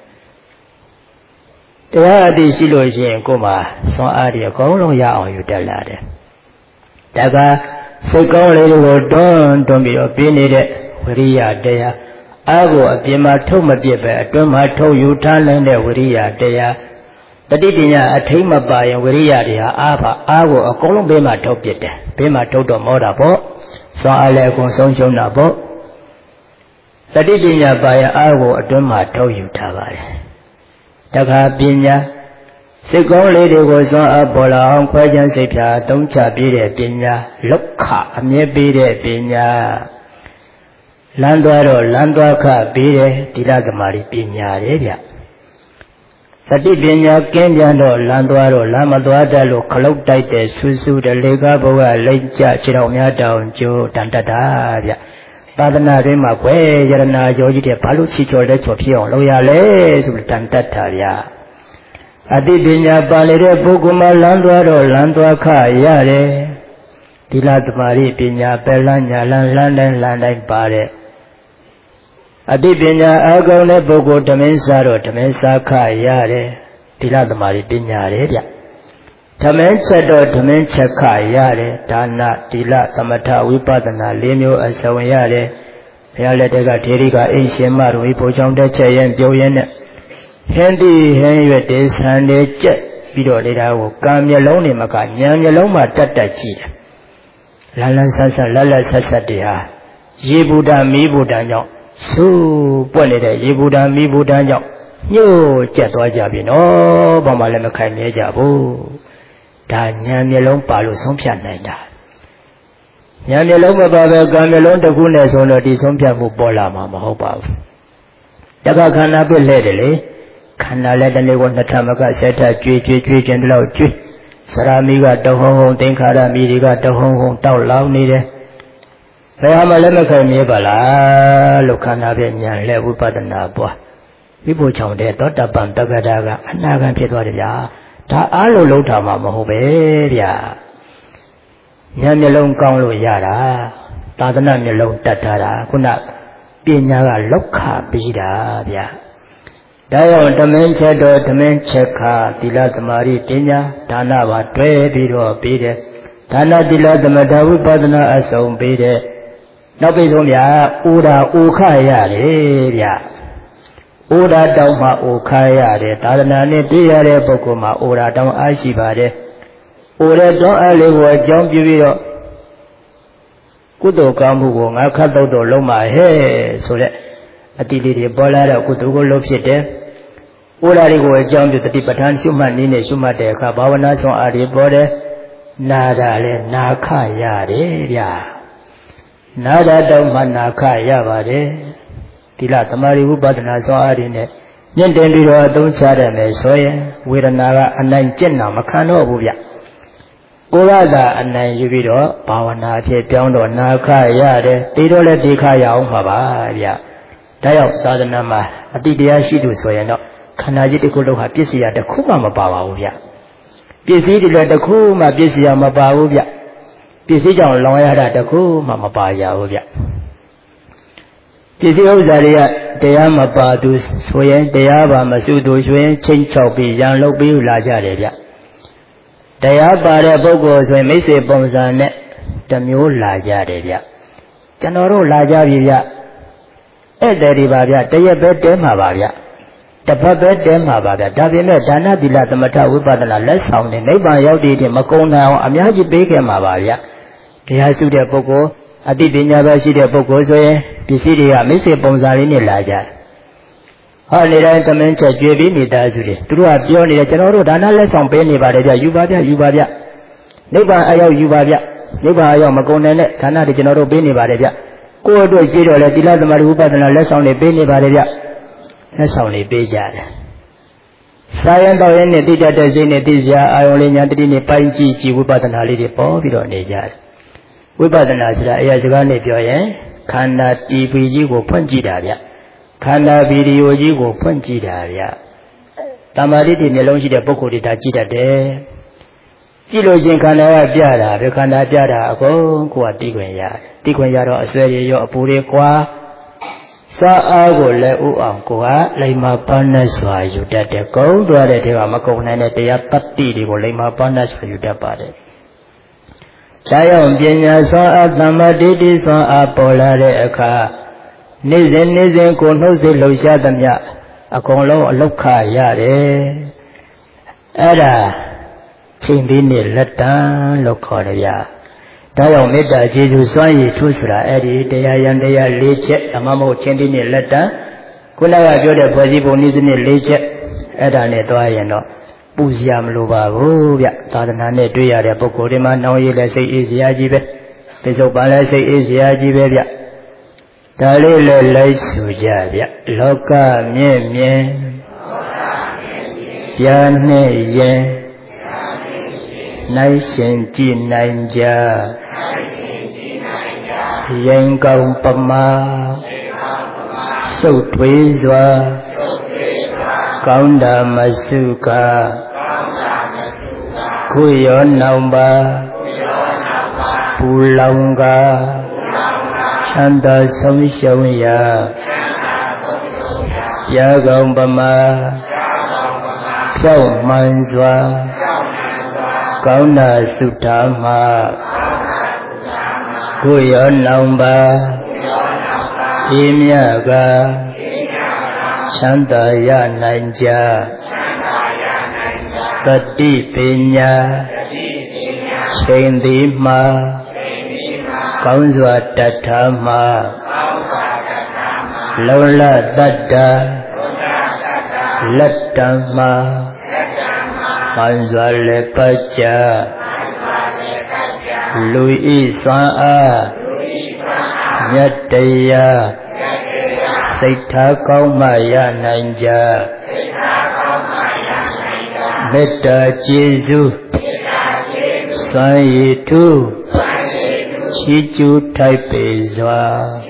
တရားအသိရှိလို့ရှိရင်ကိုယ်မှာစွမ်းအားတွေအကုန်လုံးရအောင်ယူတတ်လာတယ်ဒါကစိတ်ကောင်းလေးတွေကိုတွန်းတွန်းပြီးတော့ပြင်းနေတဲ့ဝိရိယတရားအားကိုအပြင်မှာထုတ်မပြစ်ပဲအတွင်းမှာထုတ်ယူထားနိုင်တဲ့ဝိရိယတရားတတိပညာအထိမ့်မပါရင်ဝိရိယတွေဟာအားပါအားကိုအကုန်လုံးဘေးမှာထုတ်ပြစ်တယ်ဘေးမှာထုတ်တော့မောတာပေါ့စွမ်းအားလည်းအကုန်ဆုံးရှုံးတာပေါ့တတိပညာပါရင်အားကိုအတွင်းမှာထုတ်ယူထားပါတယ်တခါပညာစိတ်ကောင်းလေးတွေကိုစွမ်းအားပေါ်လာအောင်ခွဲခြမ်းစိတ်ဖြာတုံးချပြည့်တဲ့ပညာလောက်ခအမြဲပေးတဲ့ပညာလမ်းသွားတော့လမ်းသွားခပေးတဲ့ဒီလသမารီပညာတွေဗျသတိပညာကင်းပြန်တော့လမ်းသွားတော့လမ်းမသွားတတ်လို့ခလုတ်တိုက်တဲ့ဆူဆူတဲ့လေကားဘဝလိမ့်ကျခြေတော်များတောင်ကျိုးတန်တတ်တာဗျသာသနာ့တွင်မှာကွယ်ယရနာကျော်ကြီးတဲ့ဘာလို့ချီချော်လက်ချော်ဖြစ်အောင်လုပ်ရလဲဆိုပြီးတန်တတ်တာဗျအတိပညာပါလေတဲ့ပုဂ္ဂိုလ်မှာလမ်းသွားတော့လမ်းသွားခရတယ်ဒီလသမารိပညာပဲလမ်းညာလမ်းလမ်းတိုင်းလမ်းတိုင်းပါတဲ့အတိပညာအကောင်းတဲ့ပုဂ္ဂိုလ်ဓမင်းစားတော့ဓမင်းစားခရတယ်ဒီလသမารိပညာတယ်ဗျဓမင်းချက်တော့ဓမင်းချက်ခရတယ်ဒါနဒီလသမထဝိပဿနာ၄မျိုးအစုံရတယ်ဘုရားလက်ထက်ကထေရီကအိရှင်မတို့ဘိုးချောင်းတက်ချက်ရင်ပြုံးရင်နဲ့ဟင်းတိဟင်းရွက်တေဆန်နေကြက်ပြီးတော့လေဒါကိုကံမျက်လုံးနဲ့မကဉာဏ်မျက်လုံးမှာတက်တက်ကြည့်တယ်လန်းလန်းဆန်းဆန်းလက်လက်ဆက်ဆက်တွေဟာရေဘူတာမီးဘူတာကြောင့်စူးပွက်နေတဲ့ရေဘူတာမီးဘူတာကြောင့်ညှို့ကျက်သွားကြပြီနော်ဘာမှလည်းမခိုင်နေကြဘူးဒါဉာဏ်မျက်လုံးပါလို့ဆုံးဖြတ်နိုင်တာဉာဏ်မျက်လုံးမပါပဲကံမျက်လုံးတစ်ခုနဲ့ဆိုတော့ဒီဆုံးဖြတ်မှုပေါ်လာမှာမဟုတ်ပါဘူးတက္ကခန္ဓာပြည့်လဲတယ်လေခန္ဓာလည်းတနေ့ကနှစ်ထပ်မကဆက်ထပ်ကြွေးကြွေးကြွေးခြင်းတလို့ကြွေးစရာမီကတဟုံဟုံသင်္ခါရမီတွေကတဟုံဟုံတောက်လောင်နေတယ်ဘယ်မှာလည်းမခိုင်မြဲပါလားလို့ခန္ဓာပြဉာဏ်လဲဝိပဿနာပွားဝိပုချောင်တဲ့သောတပန်တက္ကတာကအနာဂံဖြစ်သွားတယ်ဗျာဒါအားလုံးလုံးထားမှာမဟုတ်ပဲဗျာဉာဏ်မျက်လုံးကောင်းလို့ရတာသာသနာမျက်လုံးတတ်ထားတာခုနပညာကလောက်ခပြီးတာဗျာဒါကြောင့်ဓမင်းချက်တော်ဓမင်းချက်ခသီလသမารိပညာဒါနပါတွဲပြီးတော့ပြီးတယ်ဒါနသီလသမထဝိပဿနာအစုံပြီးတယ်နောက်ပြီးဆုံးဗျာဩဒါဩခရတယ်ဗျာဩဒါတောင်းမှဩခရတယ်သာသနာနဲ့ပြည့်ရတဲ့ပုဂ္ဂိုလ်မှာဩဒါတောင်းအားရှိပါတယ်ဩတဲ့တောင်းအားလေးကိုအကြောင်းပြုပြီးတော့ကုသိုလ်ကောင်းမှုကိုငါခတ်တော့တော့လုံးမှာဟဲ့ဆိုတဲ့အတိလေးတွေပေါ်လာတော့ကုသိုလ်ကိုလုပ်ဖြစ်တယ်ဩဒါတွေကိုအကြောင်းပြုတတိပဋ္ဌာန်ရှုမှတ်နည်းနဲ့ရှုမှတ်တဲ့အခါဘာဝနာဆောင်အားတွေပေါ်တယ်နာတာလဲနာခရတယ်ဗျာနာတာတော့မှနာခရပါတယ်သီလသမารိဝိပဿနာဆောင်အားတွေနဲ့မြင့်တင်ပြီးတော့အသုံးချရမယ်ဆိုရင်ဝေဒနာကအနိုင်ကျင့်တာမခံတော့ဘူးဗျကိုယ်ကသာအနိုင်ယူပြီးတော့ဘာဝနာဖြစ်ပြောင်းတော့နာခရတယ်တေတော့လည်းတေခရအောင်ပါပါဗျဒါကြောင့်သာသနာမှာအတိတရားရှိသူဆိုရင်တော့ခန္ဓာကြီးတစ်ခုလုံးဟာပစ္စည်းရတစ်ခုမှမပါပါဘူးဗျပစ္စည်းတွေလည်းတစ်ခုမှပစ္စည်းရမပါဘူးဗျပစ္စည်းကြောင့်လောင်ရတာတစ်ခုမှမပါရဘူးဗျပစ္စည်းဥစ္စာတွေကတရားမပါသူဆိုရင်တရားပါမစုသူဆိုရင်ချင်းချောက်ပြီးရန်လုပ်ပြီးလာကြတယ်ဗျတရားပါတဲ့ပုဂ္ဂိုလ်ဆိုရင်မိစ္ဆေပုံစံနဲ့တမျိုးလာကြတယ်ဗျကျွန်တော်တို့လာကြပြီဗျဧည့်သည်တွေပါဗျတရက်ပဲတဲမှာပါဗျတပတ်ပဲတဲမှာပါဗျဒါပေမဲ့ဒါနသီလသမထဝိပဿနာလက်ဆောင်နဲ့နိဗ္ဗာန်ရောက်တဲ့မကုံနိုင်အောင်အများကြီးပေးခဲ့မှာပါဗျတရားစုတဲ့ပုဂ္ဂိုလ်အတိပညာပဲရှိတဲ့ပုဂ္ဂိုလ်ဆိုရင်ပစ္စည်းတွေကမိစ္ဆေပုံစံလေးနဲ့လာကြတယ်ဟောနေတိုင်းသမင်းချက်ကြွေပြီးနေတာစုတွေသူတို့ကပြောနေတယ်ကျွန်တော်တို့ဒါနလက်ဆောင်ပေးနေပါတယ်ဗျယူပါဗျယူပါဗျနိဗ္ဗာန်အရောက်ယူပါဗျနိဗ္ဗာန်အရောက်မကုံနိုင်တဲ့ဒါနတွေကျွန်တော်တို့ပေးနေပါတယ်ဗျကိုယ့်အတွက်ကြည့်တော့လေသီလသမารိဝိပဿနာလက်ဆောင်တွေပေးနေပါတယ်ဗျလက်ဆောင်တွေပေးကြတယ်စာရင်တော့ရင်နဲ့တိတတ်တဲ့စိတ်နဲ့သိစရာအာယုံလေးညာတတိနဲ့ပိုင်းကြည့်ကြည့်ဝိပဿနာလေးတွေပေါ်ပြီးတော့နေကြတယ်ဝိပဿနာဆိုတာအရာစကားနဲ့ပြောရင်ခန္ဓာတီပီကြီးကိုဖွင့်ကြည့်တာဗျခန္ဓာဗီဒီယိုကြီးကိုဖွင့်ကြည့်တာဗျတမာတိတိမျိုးလုံးရှိတဲ့ပုဂ္ဂိုလ်တွေဒါကြည့်တတ်တယ်ကြည့်လို့ချင်းခန္ဓာကပြတာပဲခန္ဓာပြတာအကုန်ကိုယ်ကတီးခွင့်ရတယ်တီးခွင့်ရတော့အစွဲရရောအပူတွေကွာစားအားကိုလည်းဥအောင်ကိုကလိမ္မာပန်းနဲ့စွာယူတတ်တယ်ကုန်းသွားတဲ့ထဲကမကုန်းနိုင်တဲ့တရားတတ္တိတွေကိုလိမ္မာပန်းနဲ့စွာယူတတ်ပါတယ်ဒါကြောင့်ပညာစွမ်းအားသမ္မာဒိဋ္ဌိစွမ်းအားပေါ်လာတဲ့အခါနေ့စဉ်နေ့စဉ်ကိုနှုတ်ဆက်လှူရှားသမျှအကုန်လုံးအလောက်ခရတယ်အဲ့ဒါချိန်ပြီးနဲ့လက်တံလို့ခေါ်တယ်ဗျာဒါကြောင့်မေတ္တာကျေးဇူးစွမ်းရည်ထူးဆိုတာအဲ့ဒီတရားရန်တရား၄ချက်အမှမဟုတ်ချိန်ပြီးနဲ့လက်တံခုနကပြောတဲ့ဖွဲ့စည်းပုံနည်းစနစ်၄ချက်အဲ့ဒါနဲ့တွားရင်တော့ပူဇော်မလိုပါဘူးဗျသာသနာနဲ့တွေ့ရတဲ့ပုဂ္ဂိုလ်တွေမှာနှောင်းရည်လည်းစိတ်အေးစရာကြီးပဲပိဿုပန်လည်းစိတ်အေးစရာကြီးပဲဗျဒါလေးလည်းလိုက်ဆိုကြဗျလောကမြင့်မြင့်ပြာနှင့်ရင်နိုင်ရှင်ကြည်နိုင်ကြရင်ကောင်းပမာစုပ်ထွေးစွာကောင်းတာမစုကခုရောနောင်ပါပူလောင်ကချမ်းသာဆုံးရှုံးရာရကောင်းပမာဖြောက်မှန်စွာကောင်းတာစုထားမှာခုရောနောင်ပါအေးမြကချမ်းသာရနိုင်ကြတတိပညာချိန်သည်မှာကောင်းစွာတတ်ထားမှာလုံလတတ္တလက်တံမှာမှန်စွာလည်းပတ်ကြလူဤစွမ်းအားမြတ်တရားစိတ်ထားကောင်းမှရနိုင်ကြမေတ္တာကျေးဇူးစွမ်းရည်ထူးချီးကျူးထိုက်ပေစွာ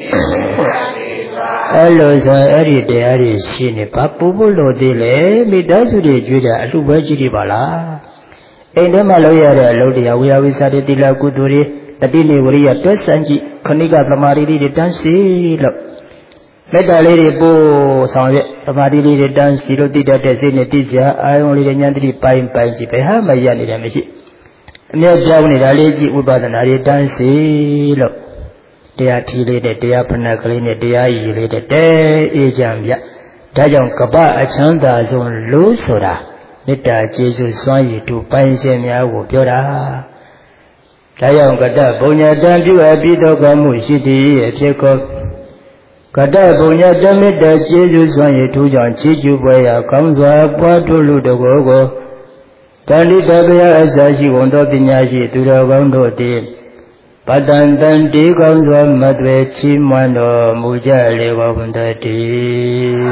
အဲ့လိုဆိုအဲ့ဒီတရားတွေရှိနေဘာပူဖို့လို့သေးလဲမိသားစုတွေကြွေးတာအလှပဲကြည့်ရပါလားအိမ်ထဲမှာလုပ်ရတဲ့အလုပ်တရားဝိယဝိသတိတိလကုသိုလ်တွေတတိနေဝရိယတွဲဆန်းကြည့်ခဏိကပမာတိတွေတန်းစီလို့မေတ္တာလေးတွေပို့ဆောင်ရက်ပမာတိလေးတွေတန်းစီလို့တိတတ်တဲ့စိတ်နဲ့တိကျအာယုံလေးတွေဉာဏ်တိပိုင်ပိုင်ကြည့်ဘယ်ဟာမှရနေတယ်မရှိအမြဲကြောင်းနေတာလေးကြည့်ဥပဒနာတွေတန်းစီလို့တရားထီလေးနဲ့တရားဖဏကလေးနဲ့တရားရည်လေးနဲ့တဲအေးချမ်းပြဒါကြောင့်ကပ္ပအချမ်းသာဆုံးလို့ဆိုတာမေတ္တာကျေးဇူးစွမ်းရည်တို့ပိုင်ရှင်များကိုပြောတာဒါကြောင့်ကတ္တဘုံညာတံပြုအပ်ပြီးသောကောင်းမှုရှိသည်အဖြစ်ကိုကတ္တဘုံညာတမေတ္တာကျေးဇူးစွမ်းရည်တို့ကြောင့်ချီးကျူးပွဲရာကောင်းစွာပွားထုတ်လို့တကောကိုတန်တိတပယအစရှိဝန်သောပညာရှိသူတော်ကောင်းတို့သည်ပတန်တန်တေကောင်းစွာမသွေချီးမွမ်းတော်မူကြလေကုန်သတည်း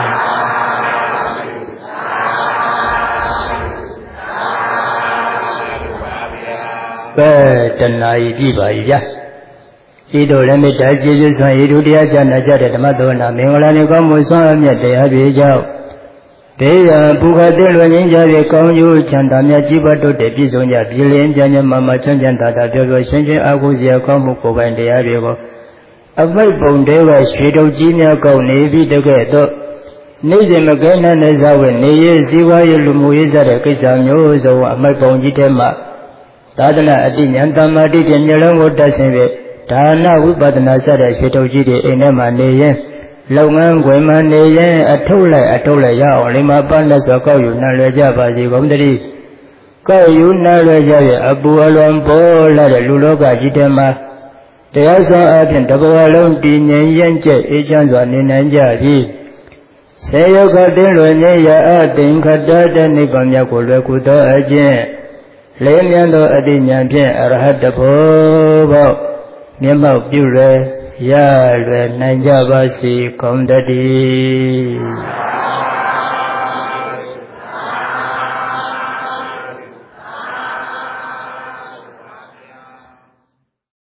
ပဲတဏှာဤပြပါ၏ဗျာဤတို့လည်းမေတ္တာကျေးဇူးစွမ်းဤတို့တရားကြားနာကြတဲ့ဓမ္မသောနာမင်္ဂလာနေကောင်းမှုစွမ်းအမြတ်တရားတွေကြောင့်ဒေယဘုခတဲ့လွန်ငင်းကြတဲ့ကောင်းကျိုးချမ်းသာမြတ်ကြီးပွားတို့တဲ့ပြည့်စုံကြပြည်လင်းကြမ်းမမချမ်းချမ်းသာသာပြောပြောရှင်းရှင်းအားကိုးစရာကောင်းမှုကိုယ်ပိုင်တရားတွေကိုအမိတ်ပုံတဲကရွှေတုပ်ကြီးများကောင်းနေပြီးတကဲ့သို့နေ့စဉ်မကဲနဲ့နေစားဝဲနေရစည်းဝါးရလူမှုရေးစားတဲ့ကိစ္စမျိုးစုံအမိတ်ပုံကြီးထဲမှာသာသနာအတိညာသမ္မာတိတဲ့မျိုးလုံးကိုတတ်ဆင်ပြီးဒါနဝိပဿနာစတဲ့ရွှေတုပ်ကြီးတွေအိမ်ထဲမှာနေရင်လုပ်ငန်းခွင်မှာနေရင်အထုတ်လိုက်အထုတ်လိုက်ရအောင်လိမ္မာပန်းလက်စွာကောက်ယူနှံလွယ်ကြပါစေကုန်သတည်းကောက်ယူနှံလွယ်ကြရဲ့အပူအလွန်ပေါ်လာတဲ့လူလောကကြီးထဲမှာတရားဆောင်အပြင်တဘဝလုံးတည်ငြိမ်ရင့်ကျက်အေးချမ်းစွာနေနိုင်ကြပြီဆေယောကတင်းလွယ်နေရအသင်္ခတတဲ့နိဗ္ဗာန်မြတ်ကိုလွယ်ကူသောအကျင့်လေးမြတ်သောအတိညာဖြင့်အရဟတဘောဘောမျက်မှောက်ပြုရရလွယ်နိုင်ကြပါစေကုန်တည်း